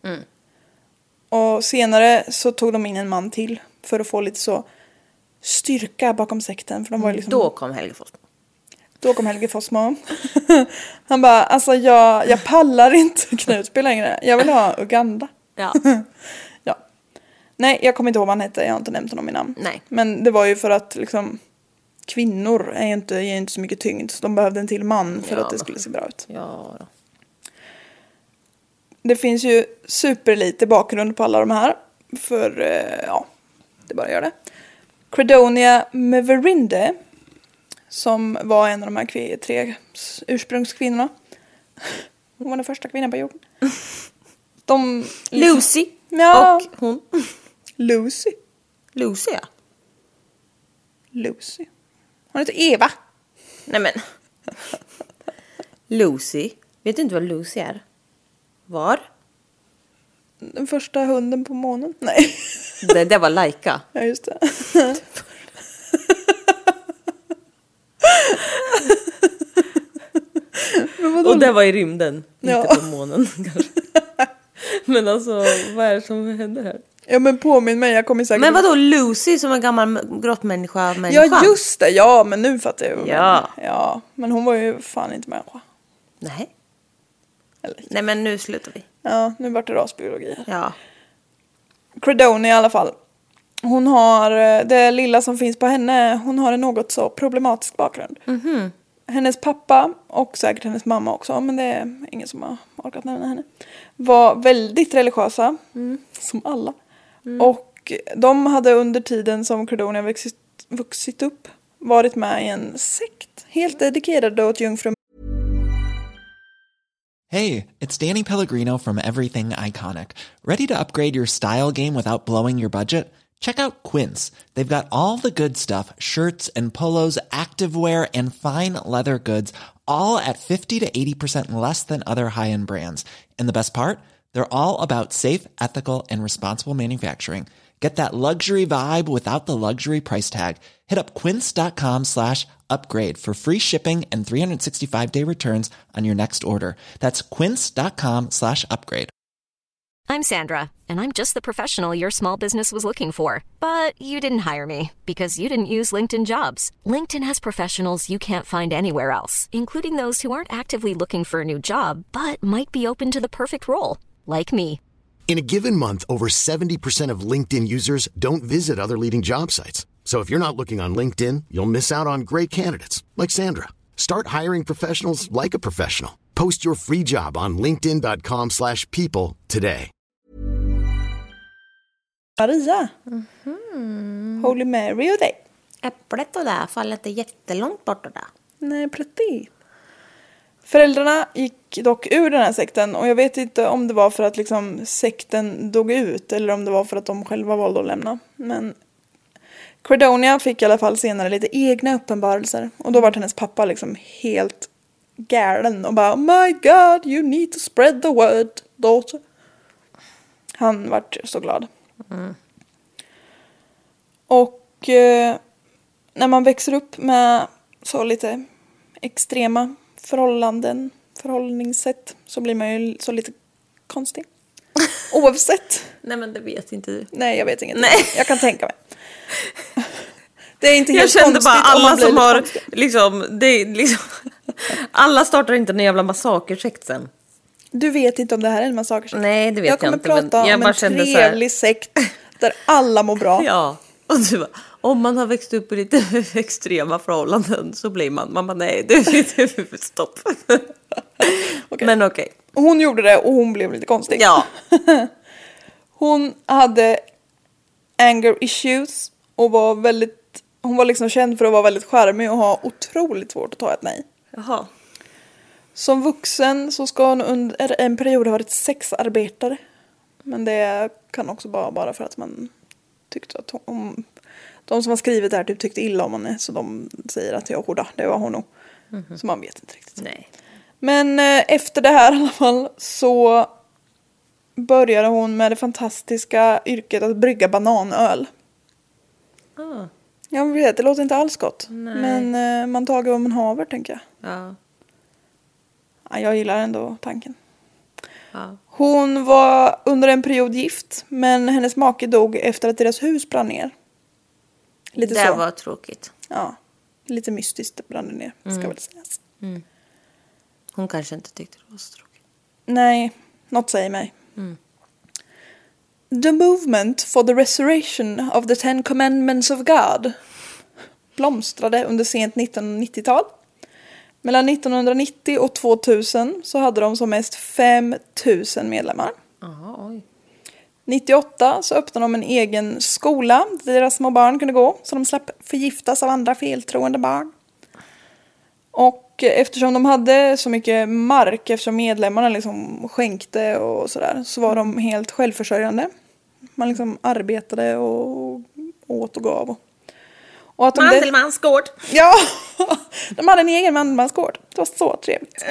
Och senare så tog de in en man till för att få lite så styrka bakom sekten. För de var ju liksom... Då kom Helge Fossmo. Han bara, alltså jag pallar inte Knutby längre. Jag vill ha Uganda. Ja. Ja. Nej, jag kommer inte ihåg vad han hette. Jag har inte nämnt honom i namn. Nej. Men det var ju för att liksom kvinnor ger inte så mycket tyngd. Så de behövde en till man för att det skulle se bra ut. Ja då. Det finns ju superlite bakgrund på alla de här. För det bara gör det. Credonia Meverinde, som var en av de här 3 ursprungskvinnorna. Hon var den första kvinnan på jorden. Lucy. Ja. Och hon. Lucy. Lucy. Hon heter Eva. Nej men. Lucy. Vet du inte vad Lucy är? Var? Den första hunden på månen. Nej. Det var Laika. Ja, just det. Och det var i rymden. Inte på månen kanske. Men alltså, vad är det som händer här? Ja, men påminn mig, jag kommer säkert... Men vadå, Lucy som en gammal grottmänniska? Ja, just det. Ja, men nu fattar jag. Ja. Men hon var ju fan inte människa. Nej. Eller? Nej, men nu slutar vi. Ja, nu vart det rasbiologi. Ja. Credonia i alla fall. Hon har, det lilla som finns på henne, hon har en något så problematisk bakgrund. Hennes pappa och säkert hennes mamma också, men det är ingen som har orkat nämna henne, var väldigt religiösa, som alla. Och de hade under tiden som Credonia vuxit upp varit med i en sekt, helt dedikerade åt jungfru. Hey, it's Danny Pellegrino from Everything Iconic. Ready to upgrade your style game without blowing your budget? Check out Quince. They've got all the good stuff, shirts and polos, activewear, and fine leather goods, all at 50 to 80% less than other high-end brands. And the best part? They're all about safe, ethical, and responsible manufacturing. Get that luxury vibe without the luxury price tag. Hit up quince.com/upgrade for free shipping and 365-day returns on your next order. That's quince.com/upgrade. I'm Sandra, and I'm just the professional your small business was looking for. But you didn't hire me because you didn't use LinkedIn Jobs. LinkedIn has professionals you can't find anywhere else, including those who aren't actively looking for a new job, but might be open to the perfect role, like me. In a given month, over 70% of LinkedIn users don't visit other leading job sites. So if you're not looking on LinkedIn, you'll miss out on great candidates like Sandra. Start hiring professionals like a professional. Post your free job on linkedin.com/people today. Maria. Holy Mary och dig. Äpplet och där faller inte jättelångt bort och där. Nej, precis. Föräldrarna gick dock ur den här sekten och jag vet inte om det var för att liksom sekten dog ut eller om det var för att de själva valde att lämna. Men Credonia fick i alla fall senare lite egna uppenbarelser och då var hennes pappa liksom helt galen och bara, oh my god, you need to spread the word, daughter. Han vart så glad. Och när man växer upp med så lite extrema förhållningssätt så blir man ju så lite konstig. Oavsett. Nej, men det vet inte du. Nej, jag vet inget. Nej. Jag kan tänka mig. Det är inte helt jag kände konstigt bara alla om man blir som har konstig. det är liksom alla startar inte en jävla massakersekt sen. Du vet inte om det här är en massakersekt. Nej, det vet jag inte. Jag kommer prata om en trevlig sekt där alla mår bra. Ja, och du bara, om man har växt upp i lite extrema förhållanden så blir man bara nej, du stopp. Okay. Men okej. Hon gjorde det och hon blev lite konstig. Ja. Hon hade anger issues och hon var liksom känd för att vara väldigt charmig och ha otroligt svårt att ta ett nej. Jaha. Som vuxen så ska hon under en period ha varit sexarbetare. Men det kan också bara för att man tyckte att de som har skrivit det här typ tyckte illa om henne. Så de säger att det var hon nog. Mm-hmm. Så man vet inte riktigt. Nej. Men efter det här i alla fall så började hon med det fantastiska yrket att brygga bananöl. Jag vet, det låter inte alls gott. Nej. Men man tager vad man haver, tänker jag. Ja. Ja, jag gillar ändå tanken. Ja. Hon var under en period gift, men hennes make dog efter att deras hus brann ner. Lite det så. Var tråkigt. Ja, lite mystiskt brann det ner, ska väl sägas. Mm. Hon kanske inte tyckte det var så tråkigt. Nej, något säger mig. The movement for the restoration of the 10 commandments of God blomstrade under sent 1990-tal. Mellan 1990 och 2000 så hade de som mest 5000 medlemmar. Aha, oj. 98 så öppnade de en egen skola där deras små barn kunde gå så de slapp förgiftas av andra feltroende barn. Och eftersom de hade så mycket mark, eftersom medlemmarna liksom skänkte och sådär, så var de helt självförsörjande. Man liksom arbetade och åt och gav. Och att Mandelmansgård. Ja, de hade en egen Mandelmansgård. Det var så trevligt.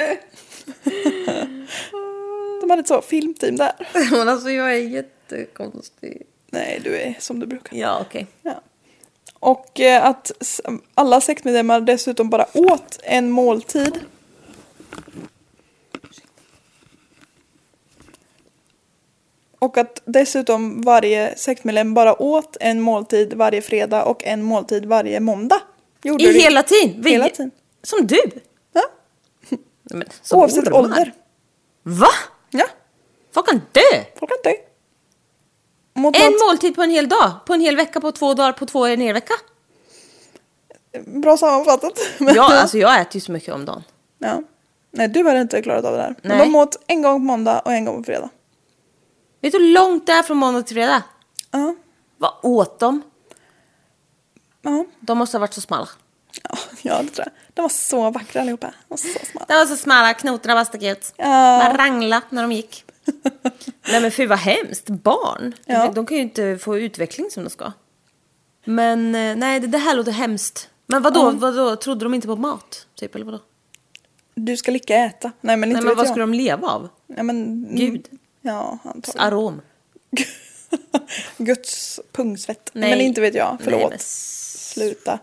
De hade ett så filmteam där. Men alltså jag är jättekonstig. Nej, du är som du brukar. Ja, okej. Ja. Och att alla sektmedlemmar dessutom bara åt en måltid. Och att dessutom varje sektmedlem bara åt en måltid varje fredag och en måltid varje måndag. Gjorde hela tiden? Hela tiden. Som du? Ja. Men, oavsett ålder. Va? Ja. Folk kan dö? Folk kan dö. Måltid på en hel dag? På en hel vecka? På 2 dagar? På 2 en hel vecka? Bra sammanfattat. Ja, alltså jag äter ju så mycket om dagen. Ja. Nej, du hade inte klarat av det där. Nej. De åt en gång på måndag och en gång på fredag. Vet du hur långt det är från måndag till fredag? Ja. Vad åt de? Ja. De måste ha varit så smala. Ja, det tror jag. De var så vackra allihopa. De var så smala. De var så smala, knotorna var staket. Ja. Man rangla när de gick. Nej men fy vad hemskt. Barn, Ja. de kan ju inte få utveckling som de ska. Men nej, det här låter hemskt. Men vadå? Trodde de inte på mat? Typ, eller vadå? Du ska lika äta. Nej, men inte nej, men vad jag. ska de leva av? Ja, men Gud. Ja, antagligen. Arom. Guds pungsvett. Nej. Men inte vet jag. Förlåt. Nej, men... Sluta.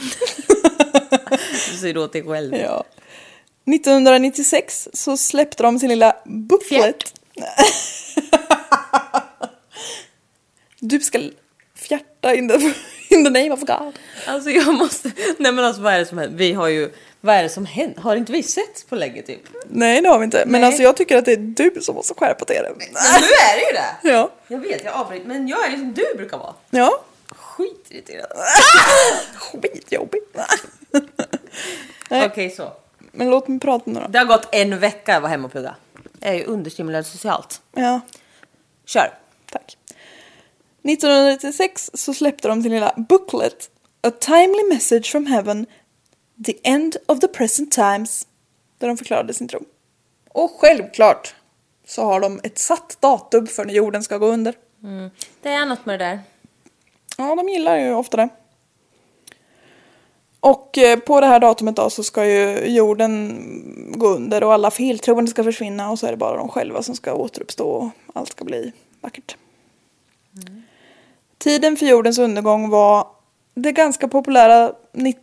Du säger åt dig själv. Ja. 1996 så släppte de sin lilla booklet. Du ska fjärta in the name of God. Alltså jag måste... Nej men alltså vad är det som händer? Vad är det som händer? Har inte vi sett på länge typ? Nej, det har vi inte. Men Nej. alltså jag tycker att det är du som måste skärpa till det. Men nu är det ju det. Ja. Jag vet, jag avbryter. Men jag är ju som du brukar vara. Ja. Skitirriterad. Skitjobbig. Okej, så. Men låt mig prata nu då. Det har gått en vecka att vara hemma och plugga. Jag är ju understimulerad socialt. Ja. Kör. Tack. 1996 så släppte de sin lilla booklet. A timely message from heaven. The end of the present times. där de förklarade sin tro. Och självklart så har de ett satt datum för när jorden ska gå under. Det är något med det där. Ja, de gillar ju ofta det. Och på det här datumet då så ska ju jorden gå under och alla feltroende ska försvinna och så är det bara de själva som ska återuppstå och allt ska bli vackert. Tiden för jordens undergång var det ganska populära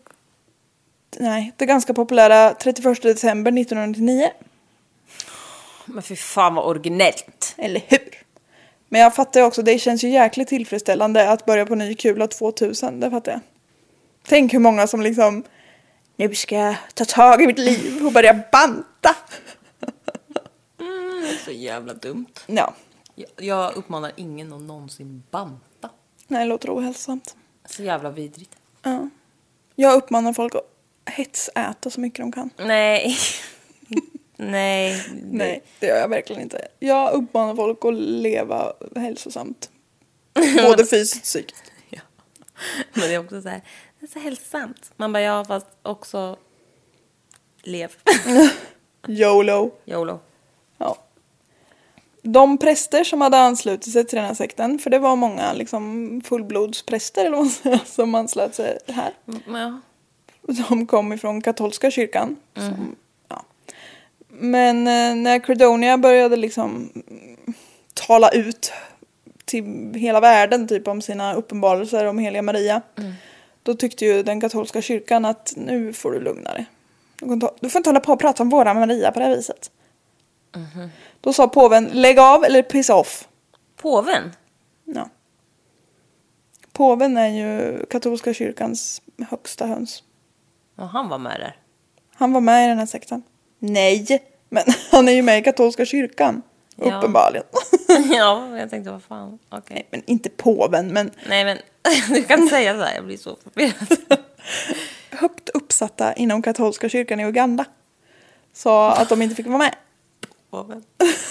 31 december 1999. Men för fan vad originellt. Eller hur? Men jag fattar också, det känns ju jäkligt tillfredsställande att börja på ny kula 2000, det fattar jag. Tänk hur många som liksom, nu ska jag ta tag i mitt liv och börja banta. Det är så jävla dumt. Ja. Jag uppmanar ingen att någonsin banta. Nej, det låter ohälsosamt. Så jävla vidrigt. Ja. Jag uppmanar folk att hetsäta så mycket de kan. Nej. Nej, det gör jag verkligen inte. Jag uppmanar folk att leva hälsosamt. Både fysiskt och psykiskt. Ja. Men det är också så här, det är så hälsosamt. Man bara, ja, fast också lev. YOLO. Ja. De präster som hade anslutit sig till den här sekten, för det var många liksom fullblodspräster eller vad säger, som anslöt sig här. Ja. De kom ifrån katolska kyrkan. Men när Credonia började liksom tala ut till hela världen typ om sina uppenbarelser om heliga Maria, då tyckte ju den katolska kyrkan att nu får du lugna dig. Du får inte hålla på och prata om våra Maria på det här viset. Då sa påven, lägg av eller piss off. Påven? Ja. Påven är ju katolska kyrkans högsta höns. Och han var med där? Han var med i den här sekten. Nej, men han är ju med i katolska kyrkan. Ja. Uppenbarligen. Ja, jag tänkte, vad fan. Okay. Nej, men inte påven, men... Nej, men du kan säga så här, jag blir så förvirrad. Högt uppsatta inom katolska kyrkan i Uganda sa att de inte fick vara med. Påven.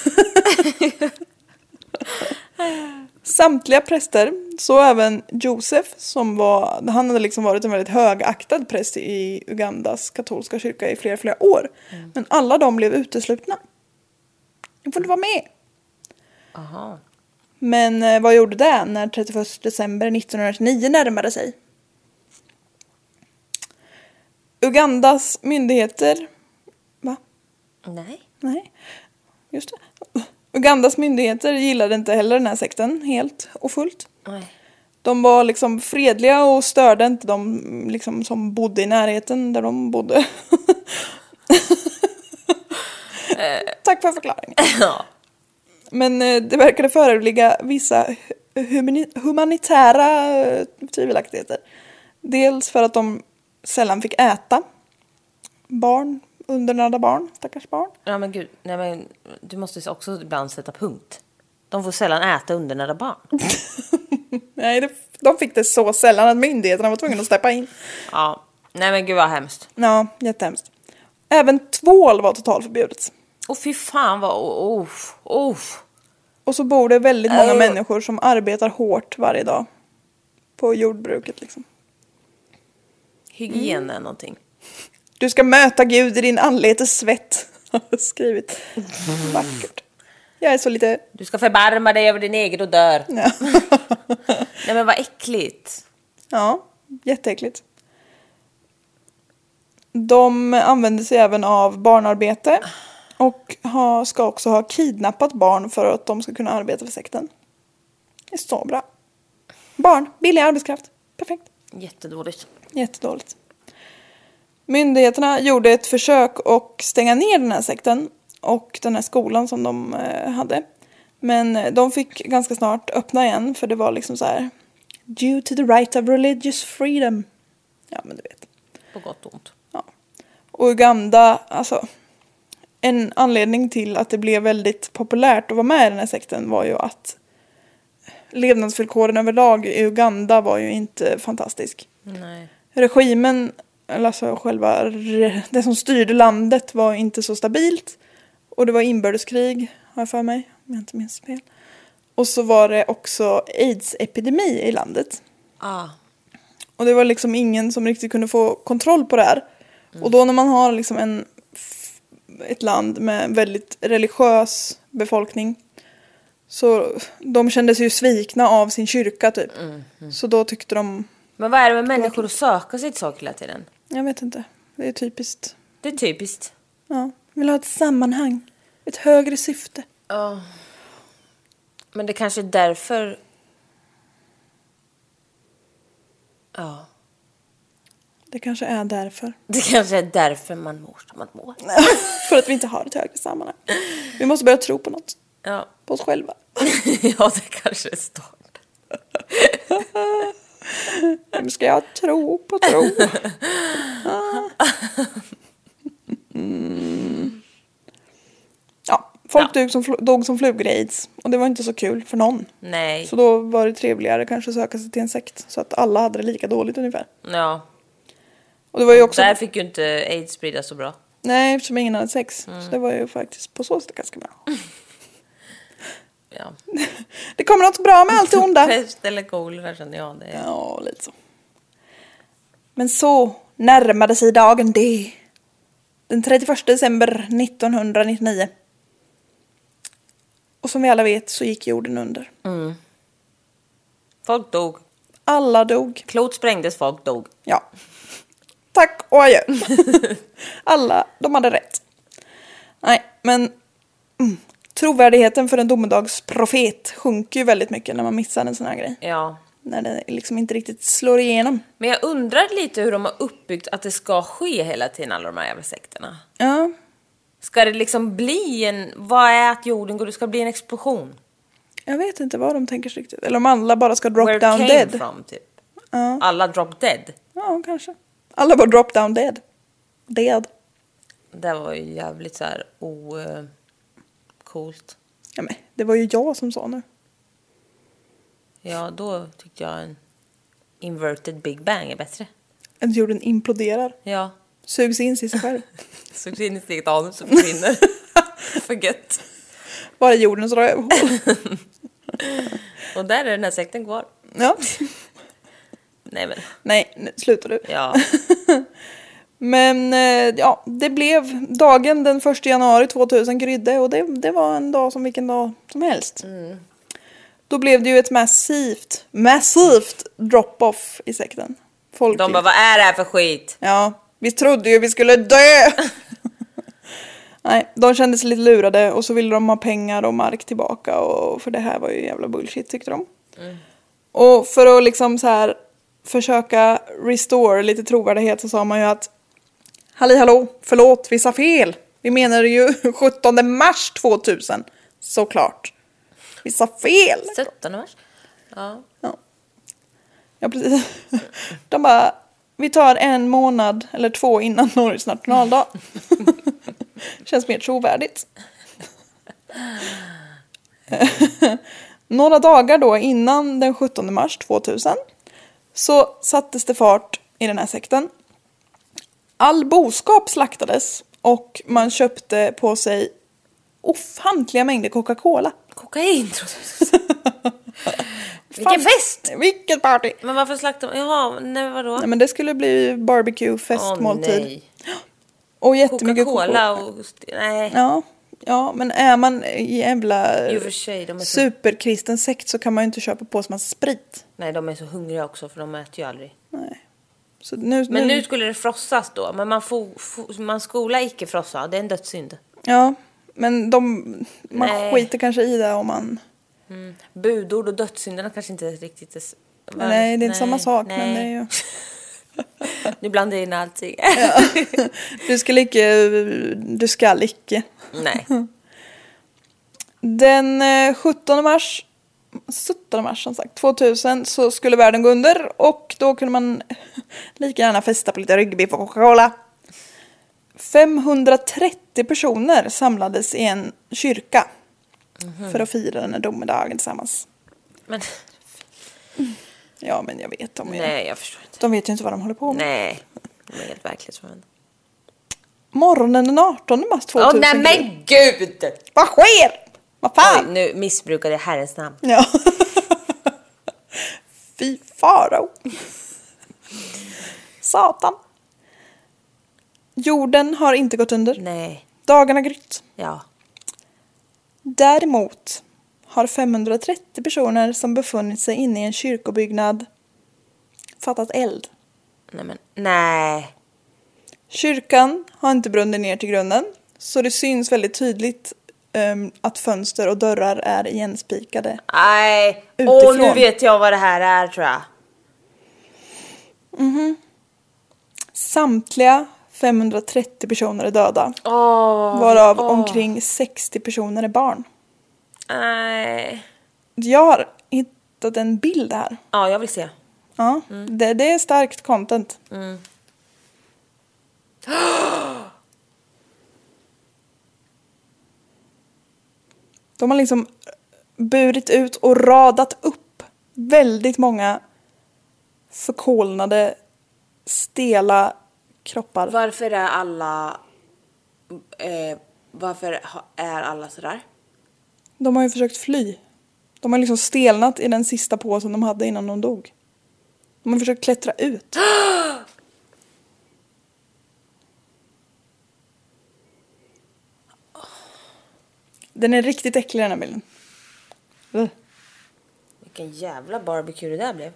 Samtliga präster, så även Josef, han hade liksom varit en väldigt högaktad präst i Ugandas katolska kyrka i flera år. Men alla de blev uteslutna. De får inte vara med. Aha. Men vad gjorde det när 31 december 1999 närmade sig? Ugandas myndigheter... Va? Nej. Just det. Ugandas myndigheter gillade inte heller den här sekten helt och fullt. Nej. De var liksom fredliga och störde inte de liksom som bodde i närheten där de bodde. Tack för förklaringen. Ja. Men det verkade föreligga vissa humanitära tvivelaktigheter. Dels för att de sällan fick äta. Undernärda barn, stackars barn. Ja men gud, nej men du måste också ibland sätta punkt. De får sällan äta undernärda barn. Nej, de fick det så sällan att myndigheterna var tvungna att släppa in. Ja, nej men gud vad hemskt. Ja, jättehemskt. Även tvål var totalförbjudet. Fy fan vad, Och så bor det väldigt många människor som arbetar hårt varje dag. På jordbruket liksom. Hygien är någonting. Du ska möta Gud i din anletes svett. Har jag skrivit. Vackert. Jag är så lite... Du ska förbarma dig över din egen och dör. Ja. Nej men vad äckligt. Ja, jätteäckligt. De använder sig även av barnarbete. Och ska också ha kidnappat barn för att de ska kunna arbeta för sekten. Det är så bra. Barn, billig arbetskraft. Perfekt. Jättedåligt. Myndigheterna gjorde ett försök att stänga ner den här sekten och den här skolan som de hade. Men de fick ganska snart öppna igen för det var liksom så här due to the right of religious freedom. Ja, men du vet. På gott och ont. Ja. Och Uganda, alltså en anledning till att det blev väldigt populärt att vara med i den här sekten var ju att levnadsvillkoren överlag i Uganda var ju inte fantastisk. Nej. Regimen, alltså själva det som styrde landet var inte så stabilt. Och det var inbördeskrig, har jag för mig, om jag inte minns fel. Och så var det också AIDS-epidemi i landet. Och det var liksom ingen som riktigt kunde få kontroll på det här. Och då när man har liksom ett land med en väldigt religiös befolkning. Så de kände sig ju svikna av sin kyrka typ. Så då tyckte de... Men vad är det med människor att söka sig till saker hela tiden? Jag vet inte. Det är typiskt. Det är typiskt. Ja, vill ha ett sammanhang. Ett högre syfte. Ja. Men det kanske är därför... Ja. Det kanske är därför. Det kanske är därför man mår som man mår. För att vi inte har ett högre sammanhang. Vi måste börja tro på något. Ja. På oss själva. Ja, det kanske är stort. Nu ska jag tro på tro. Ja, folk dog som flugor i AIDS. Och det var inte så kul för någon. Nej. Så då var det trevligare kanske att söka sig till en sekt. Så att alla hade det lika dåligt ungefär. Ja. Och det var ju också... Där fick ju inte AIDS sprida så bra. Nej, eftersom ingen hade sex. Så det var ju faktiskt på så sätt ganska bra. Ja. Det kommer något bra med allt det onda. Pest eller kolera känner jag det. Ja, lite så. Men så närmade sig dagen D. Den 31 december 1999. Och som vi alla vet så gick jorden under. Folk dog. Alla dog. Klot sprängdes, folk dog. Ja. Tack och adjö. Alla, de hade rätt. Nej, men trovärdigheten för en domedagsprofet sjunker ju väldigt mycket när man missar en sån här grej. Ja. När det liksom inte riktigt slår igenom. Men jag undrar lite hur de har uppbyggt att det ska ske hela tiden, alla de här jävla sekterna. Ja. Ska det liksom bli en... Vad är att jorden går? Det ska bli en explosion. Jag vet inte vad de tänker sig riktigt. Eller om alla bara ska drop Where down came dead. From, typ. Ja. Alla drop dead. Ja, kanske. Alla bara drop down dead. Dead. Det var ju jävligt så här coolt. Ja, men det var ju jag som sa nu. Ja, då tyckte jag en inverted Big Bang är bättre. Att jorden imploderar. Ja. Sugs in i sig själv. Sugs in i sitt eget anus och försvinner. För gött. Bara jordens rövhål. Och där är den här sekten kvar. Ja. Nej, nu slutar du. Ja. Men ja, det blev dagen den 1 januari 2000 grydde. Och det var en dag som vilken dag som helst. Då blev det ju ett massivt drop-off i sekten. Folk De bara, vad är det här för skit? Ja, vi trodde ju vi skulle dö. Nej, de kände sig lite lurade. Och så ville de ha pengar och mark tillbaka. Och för det här var ju jävla bullshit, tyckte de. Och för att liksom så här försöka restore lite trovärdighet så sa man ju att hallå, förlåt, vi sa fel. Vi menar ju 17 mars 2000. Såklart. Vi sa fel. 17 mars? Ja. Ja, precis. De bara, vi tar 1 månad eller 2 innan Norges nationaldag. Känns mer trovärdigt. Några dagar då innan den 17 mars 2000 så sattes det fart i den här sekten. All boskap slaktades och man köpte på sig ofantliga mängder Coca-Cola. Kokain, vilken fest! Vilket party! Men varför slaktade man? Jaha, nej, vadå? Nej, men det skulle bli barbecue, festmåltid. Nej. Och jättemycket Coca-Cola och... Nej. Ja, men är man i jävla I och för sig, de är så... superkristen sekt så kan man ju inte köpa på sig massa sprit. Nej, de är så hungriga också för de äter ju aldrig. Nej. Så Men nu skulle det frossas då. Men man skola icke frossa. Det är en dödssynd. Ja, men man skiter kanske i det om man... Budord och dödssynderna kanske inte riktigt är... Nej, det är inte samma sak. Nej. Men det är ju... Du blandar in allting. Ja. Du ska icke. Nej. Den 17 mars som sagt 2000 så skulle världen gå under och då kunde man lika gärna festa på lite ryggbiff och Coca-Cola. 530 personer samlades i en kyrka för att fira den här domedagen tillsammans. Men... Ja, men jag vet Nej, jag förstår inte. De vet ju inte vad de håller på med. Nej, de är helt verklighetsfrånvända. Morgonen den 18 mars 2000. Nej men gud! Vad sker? Vad fan? Oj, nu missbrukade jag Herrens namn. Ja. Fy farao. Satan. Jorden har inte gått under. Nej. Dagarna grytt. Ja. Däremot har 530 personer som befunnit sig inne i en kyrkobyggnad fattat eld. Nej. Kyrkan har inte brunnit ner till grunden, så det syns väldigt tydligt att fönster och dörrar är igenspikade. Nej, nu vet jag vad det här är, tror jag. Samtliga 530 personer är döda. Varav omkring 60 personer är barn. Nej. Jag har hittat en bild här. Ja, jag vill se. Ja, det är starkt content. De har liksom burit ut och radat upp väldigt många förkolnade, stela kroppar. Varför är alla sådär? De har ju försökt fly. De har liksom stelnat i den sista påsen de hade innan de dog. De har försökt klättra ut. Den är riktigt äcklig, den här bilden. Vilken jävla barbecue det där blev.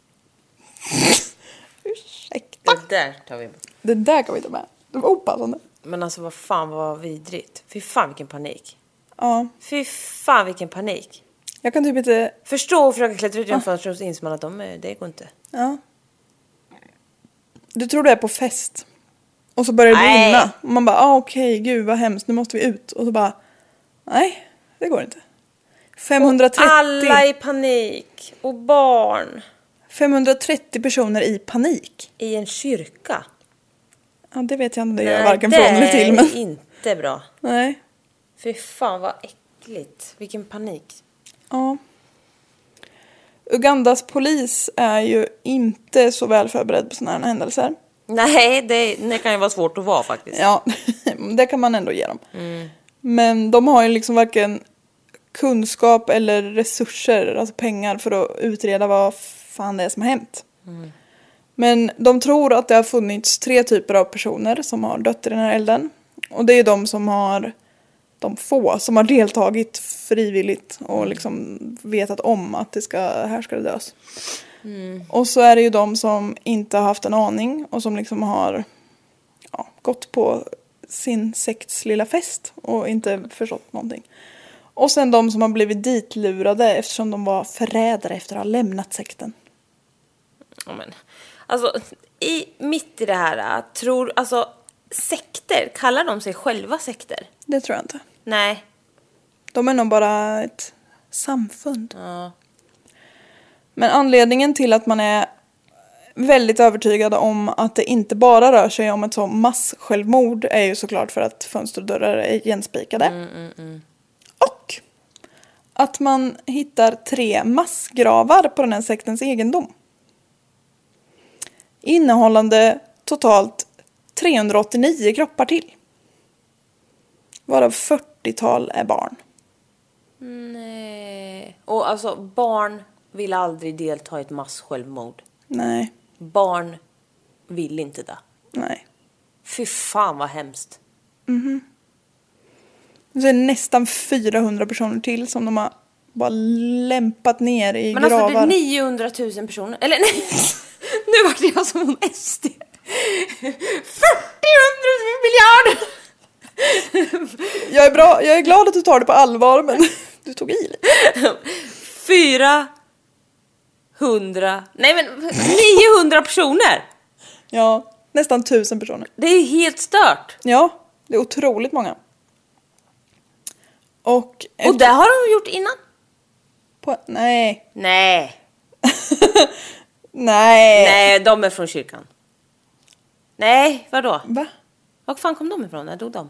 Ursäkta. Det där tar vi. Det där kan vi ta med. Det var opassande. Men alltså vad fan var vidrigt. Fy fan vilken panik. Ja. Fy fan vilken panik. Jag kan typ inte... Förstå och försöka klättra ut genom fönstret och så inser man att det går inte. Ja. Du tror du är på fest. Och så börjar det brinna. Och man bara, okej, gud vad hemskt, nu måste vi ut. Och så bara, nej, det går inte. 530. Och alla i panik. Och barn. 530 personer i panik. I en kyrka. Ja, det vet jag inte. Det gör varken från eller till. Men... det är inte bra. Nej. Fy fan vad äckligt. Vilken panik. Ja. Ugandas polis är ju inte så väl förberedd på sådana här händelser. Nej, det kan ju vara svårt att vara faktiskt. Ja, det kan man ändå ge dem. Men de har ju liksom varken kunskap eller resurser, alltså pengar, för att utreda vad fan det är som har hänt. Men de tror att det har funnits 3 typer av personer som har dött i den här elden. Och det är de få som har deltagit frivilligt och liksom vetat om att här ska det dös. Och så är det ju de som inte har haft en aning och som liksom har gått på sin sekts lilla fest och inte förstått någonting. Och sen de som har blivit ditlurade eftersom de var förrädare efter att ha lämnat sekten. Ja, men, alltså, mitt i det här, sekter, kallar de sig själva sekter? Det tror jag inte. Nej. De är nog bara ett samfund. Ja. Men anledningen till att man är väldigt övertygad om att det inte bara rör sig om ett så mass-självmord är ju såklart för att fönster och dörrar är igenspikade. Och att man hittar 3 massgravar på den här sektens egendom. Innehållande totalt 389 kroppar till. Varav 40-tal är barn. Nej. Och alltså barn vill aldrig delta i ett mass-självmord. Nej. Barn vill inte det. Nej. Fy fan vad hemskt. Så är det nästan 400 personer till som de har bara lämpat ner i gravar. Men alltså det är 900 000 personer. Eller nej, nu var det jag som hon SD. 40 miljarder! Jag är glad att du tar det på allvar, men du tog i lite. 900 personer! Ja, nästan 1000 personer. Det är helt stört. Ja, det är otroligt många. Och det har de gjort innan? Nej. Nej. Nej. Nej, de är från kyrkan. Nej, vadå? Va? Var fan kom de ifrån? När dog de?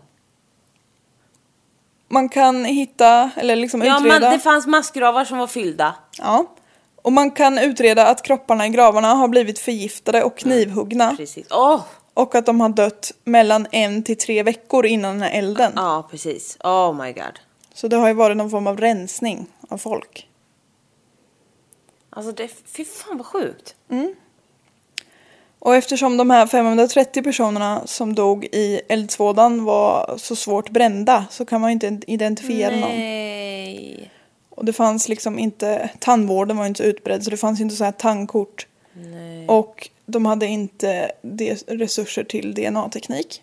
Man kan hitta, eller liksom utreda. Ja, men det fanns massgravar som var fyllda. Ja. Och man kan utreda att kropparna i gravarna har blivit förgiftade och knivhuggna. Precis. Och att de har dött mellan 1 till 3 veckor innan den här elden. Ja, precis. Oh my god. Så det har ju varit någon form av rensning av folk. Alltså fy fan vad sjukt. Och eftersom de här 530 personerna som dog i eldsvådan var så svårt brända så kan man inte identifiera någon. Och det fanns liksom inte, tandvården var inte så utbredd så det fanns inte så här tandkort. Nej. Och de hade inte resurser till DNA-teknik.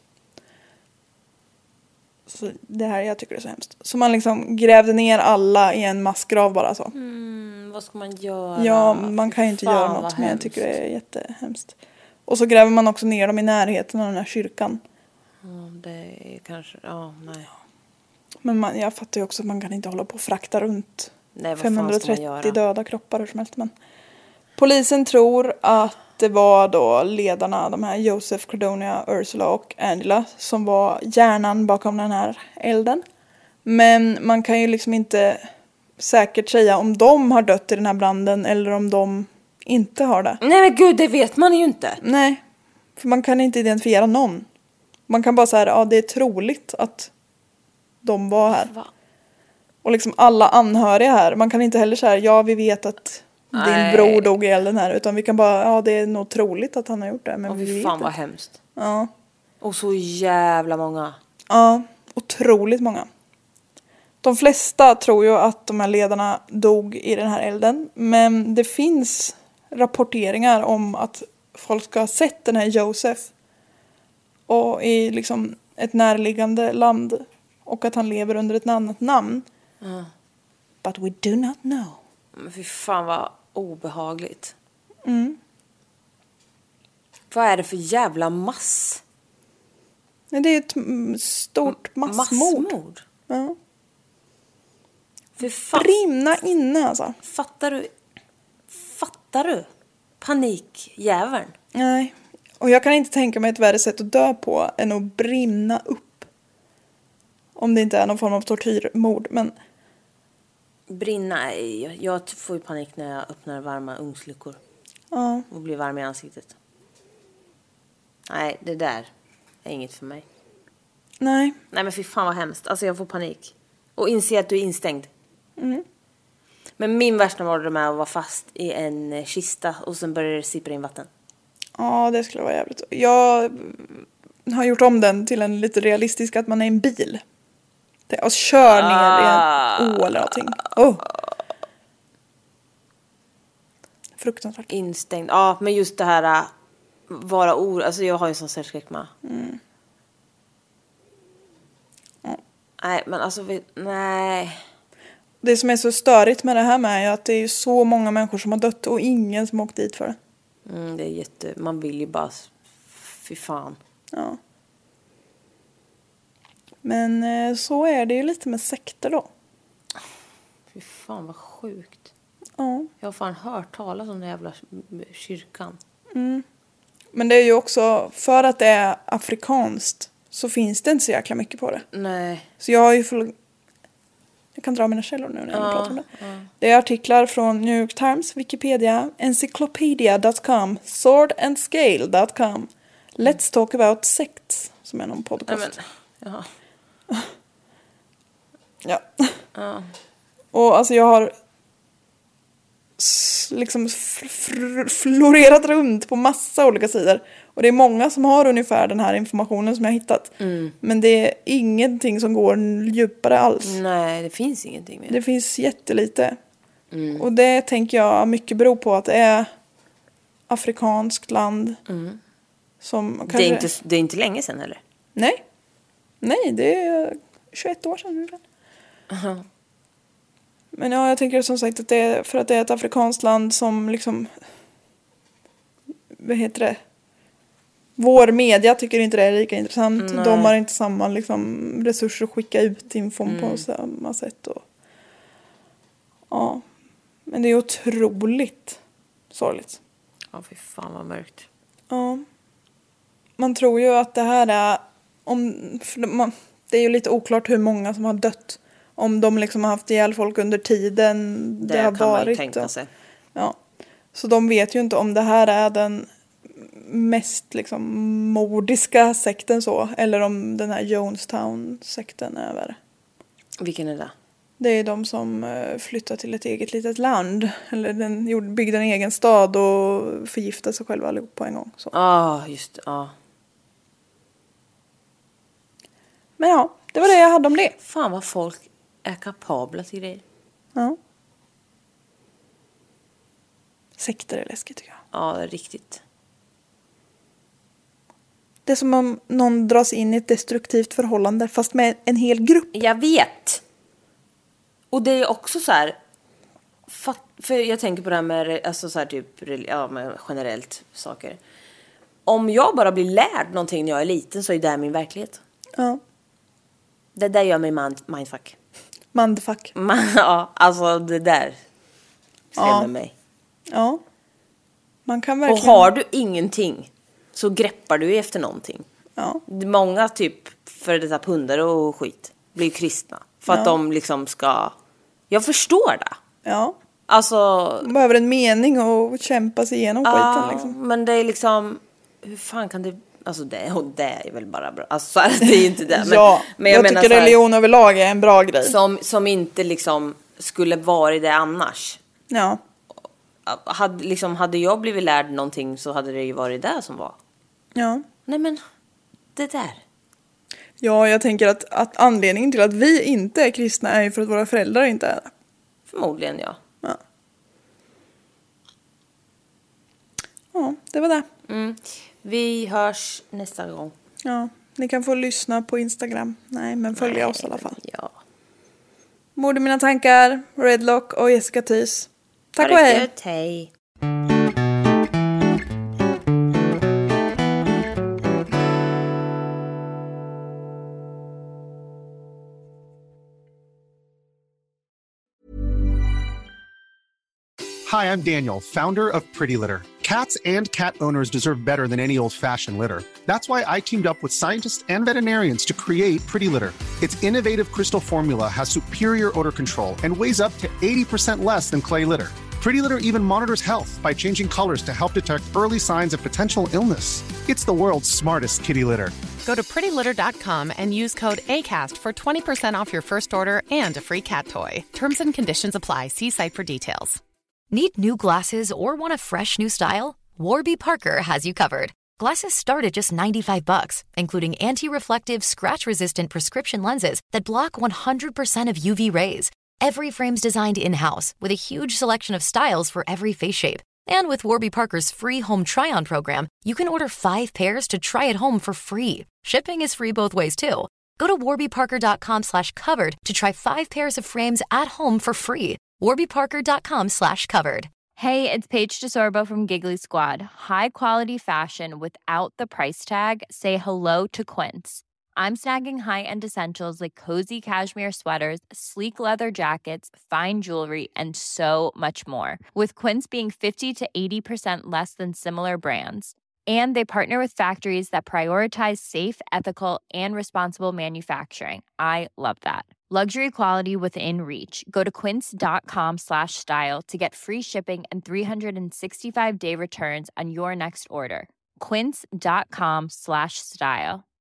Så det här, jag tycker det är så hemskt. Så man liksom grävde ner alla i en massgrav bara så. Vad ska man göra? Ja, man kan ju inte göra något, men jag tycker det är jättehemskt. Och så gräver man också ner dem i närheten av den här kyrkan. Ja, det är kanske, nej. Men jag fattar ju också att man kan inte hålla på och frakta runt Nej, vad fan ska man 530 göra? döda kroppar hur som helst. Men polisen tror att det var då ledarna, de här Joseph, Cordonia, Ursula och Angela som var hjärnan bakom den här elden. Men man kan ju liksom inte säkert säga om de har dött i den här branden eller om de inte har det. Nej men gud, det vet man ju inte. Nej, för man kan inte identifiera någon. Man kan bara säga ja det är troligt att de var här. Va? Och liksom alla anhöriga här, man kan inte heller säga ja vi vet att din bror dog i elden här. Utan vi kan bara, ja det är nog troligt att han har gjort det. Men vi vet fan inte. vad hemskt. Ja. Och så jävla många. Ja, otroligt många. De flesta tror ju att de här ledarna dog i den här elden. Men det finns rapporteringar om att folk ska ha sett den här Joseph. Och i liksom ett närliggande land. Och att han lever under ett annat namn. But we do not know. Men fy fan vad obehagligt. Vad är det för jävla Det är ett stort massmord. Ja. Fy fan. Brinna inne alltså. Fattar du? Panikjäveln. Nej. Och jag kan inte tänka mig ett värre sätt att dö på än att brinna upp. Om det inte är någon form av tortyrmord. Men Brinna, jag får ju panik när jag öppnar varma ugnsluckor. ja. Och blir varm i ansiktet. Nej, det där är inget för mig. Nej. Nej men fy fan vad hemskt. Alltså jag får panik. Och inse att du är instängd. Men min värsta mardröm är att vara fast i en kista och sen börjar det sippra in vatten. Ja, det skulle vara jävligt. Jag har gjort om den till en lite realistisk att man är i en bil. Och kör ner i en å eller någonting. Fruktansvärt. Instängd. Ja, men just det här vara alltså jag har ju sån särskräck med. Nej, men alltså nej. Det som är så störigt med det här med är att det är så många människor som har dött och ingen som har åkt dit för det. Det är man vill ju bara fy fan. Ja. Men så är det ju lite med sekter då. Fy fan vad sjukt. Ja. Jag har fan hört talas om den jävla kyrkan. Men det är ju också, för att det är afrikanskt så finns det inte så jäkla mycket på det. Nej. Så jag har ju jag kan dra mina källor nu när jag pratar om det. Det är artiklar från New York Times, Wikipedia, Encyclopedia.com, Swordandscale.com, Let's Talk About Sects, som är någon podcast. Ja. Och alltså jag har liksom florerat runt på massa olika sidor. Och det är många som har ungefär den här informationen som jag har hittat. Men det är ingenting som går djupare alls. Nej, det finns ingenting mer. Det finns jättelite. Och det tänker jag mycket beror på att det är afrikanskt land. Som kanske... det är inte länge sedan eller? Nej, det är 21 år sedan. Men ja, jag tänker som sagt att det är för att det är ett afrikanskt land som liksom, vad heter det? Vår media tycker inte det är lika intressant. Nej. De har inte samma liksom, resurser att skicka ut infon på samma sätt. Och, ja, men det är otroligt sorgligt. Ja, fy fan vad mörkt. Ja. Man tror ju att det här är, det är ju lite oklart hur många som har dött. Om de liksom har haft ihjäl folk under tiden det har kan varit. Man ju tänka sig. Ja. Så de vet ju inte om det här är den mest liksom mordiska sekten så. Eller om den här Jonestown-sekten är värre. Vilken är det? Det är de som flyttar till ett eget litet land. Eller byggde en egen stad och förgiftade sig själva allihop på en gång. Just det. Men ja, det var det jag hade om det. Fan vad folk är kapabla till grejer. Ja. Sekter är läskigt tycker jag. Ja, riktigt. Det är som om någon dras in i ett destruktivt förhållande fast med en hel grupp. Jag vet. Och det är också så här. För jag tänker på det här med, alltså så här typ, med generellt saker. Om jag bara blir lärd någonting när jag är liten så är det min verklighet. Ja. Det där gör mig mindfuck. Mindfuck. Ja, alltså det där skrämmer mig. Ja. Man kan verkligen... Och har du ingenting så greppar du efter någonting. Ja. Många typ för dessa pundare och skit blir kristna. För att de liksom ska... Jag förstår det. Ja. Alltså... Man behöver en mening och kämpa sig igenom skiten liksom. Men det är liksom... Hur fan kan det... Alltså det är väl bara bra. Alltså det är inte det. Men, men jag tycker religion överlag är en bra grej. Som inte liksom skulle vara det annars. Ja. Hade jag blivit lärd någonting så hade det ju varit det som var. Ja. Nej men, det där. Ja, jag tänker att anledningen till att vi inte är kristna är ju för att våra föräldrar inte är det. Förmodligen, ja. Ja, det var det. Vi hörs nästa gång. Ja, ni kan få lyssna på Instagram. Nej, men följa oss i alla fall. Ja. Mord i mina tankar, Redlock och Jessica Thys. Tack och hej. Hej. Hi, I'm Daniel, founder of Pretty Litter. Cats and cat owners deserve better than any old-fashioned litter. That's why I teamed up with scientists and veterinarians to create Pretty Litter. Its innovative crystal formula has superior odor control and weighs up to 80% less than clay litter. Pretty Litter even monitors health by changing colors to help detect early signs of potential illness. It's the world's smartest kitty litter. Go to prettylitter.com and use code ACAST for 20% off your first order and a free cat toy. Terms and conditions apply. See site for details. Need new glasses or want a fresh new style? Warby Parker has you covered. Glasses start at just $95, including anti-reflective, scratch-resistant prescription lenses that block 100% of UV rays. Every frame's designed in-house with a huge selection of styles for every face shape. And with Warby Parker's free home try-on program, you can order 5 pairs to try at home for free. Shipping is free both ways, too. Go to warbyparker.com/covered to try 5 pairs of frames at home for free. warbyparker.com/covered. Hey, it's Paige DeSorbo from Giggly Squad. High quality fashion without the price tag. Say hello to Quince. I'm snagging high-end essentials like cozy cashmere sweaters, sleek leather jackets, fine jewelry, and so much more. With Quince being 50 to 80% less than similar brands. And they partner with factories that prioritize safe, ethical, and responsible manufacturing. I love that. Luxury quality within reach. Go to quince.com/style to get free shipping and 365-day returns on your next order. Quince.com/style.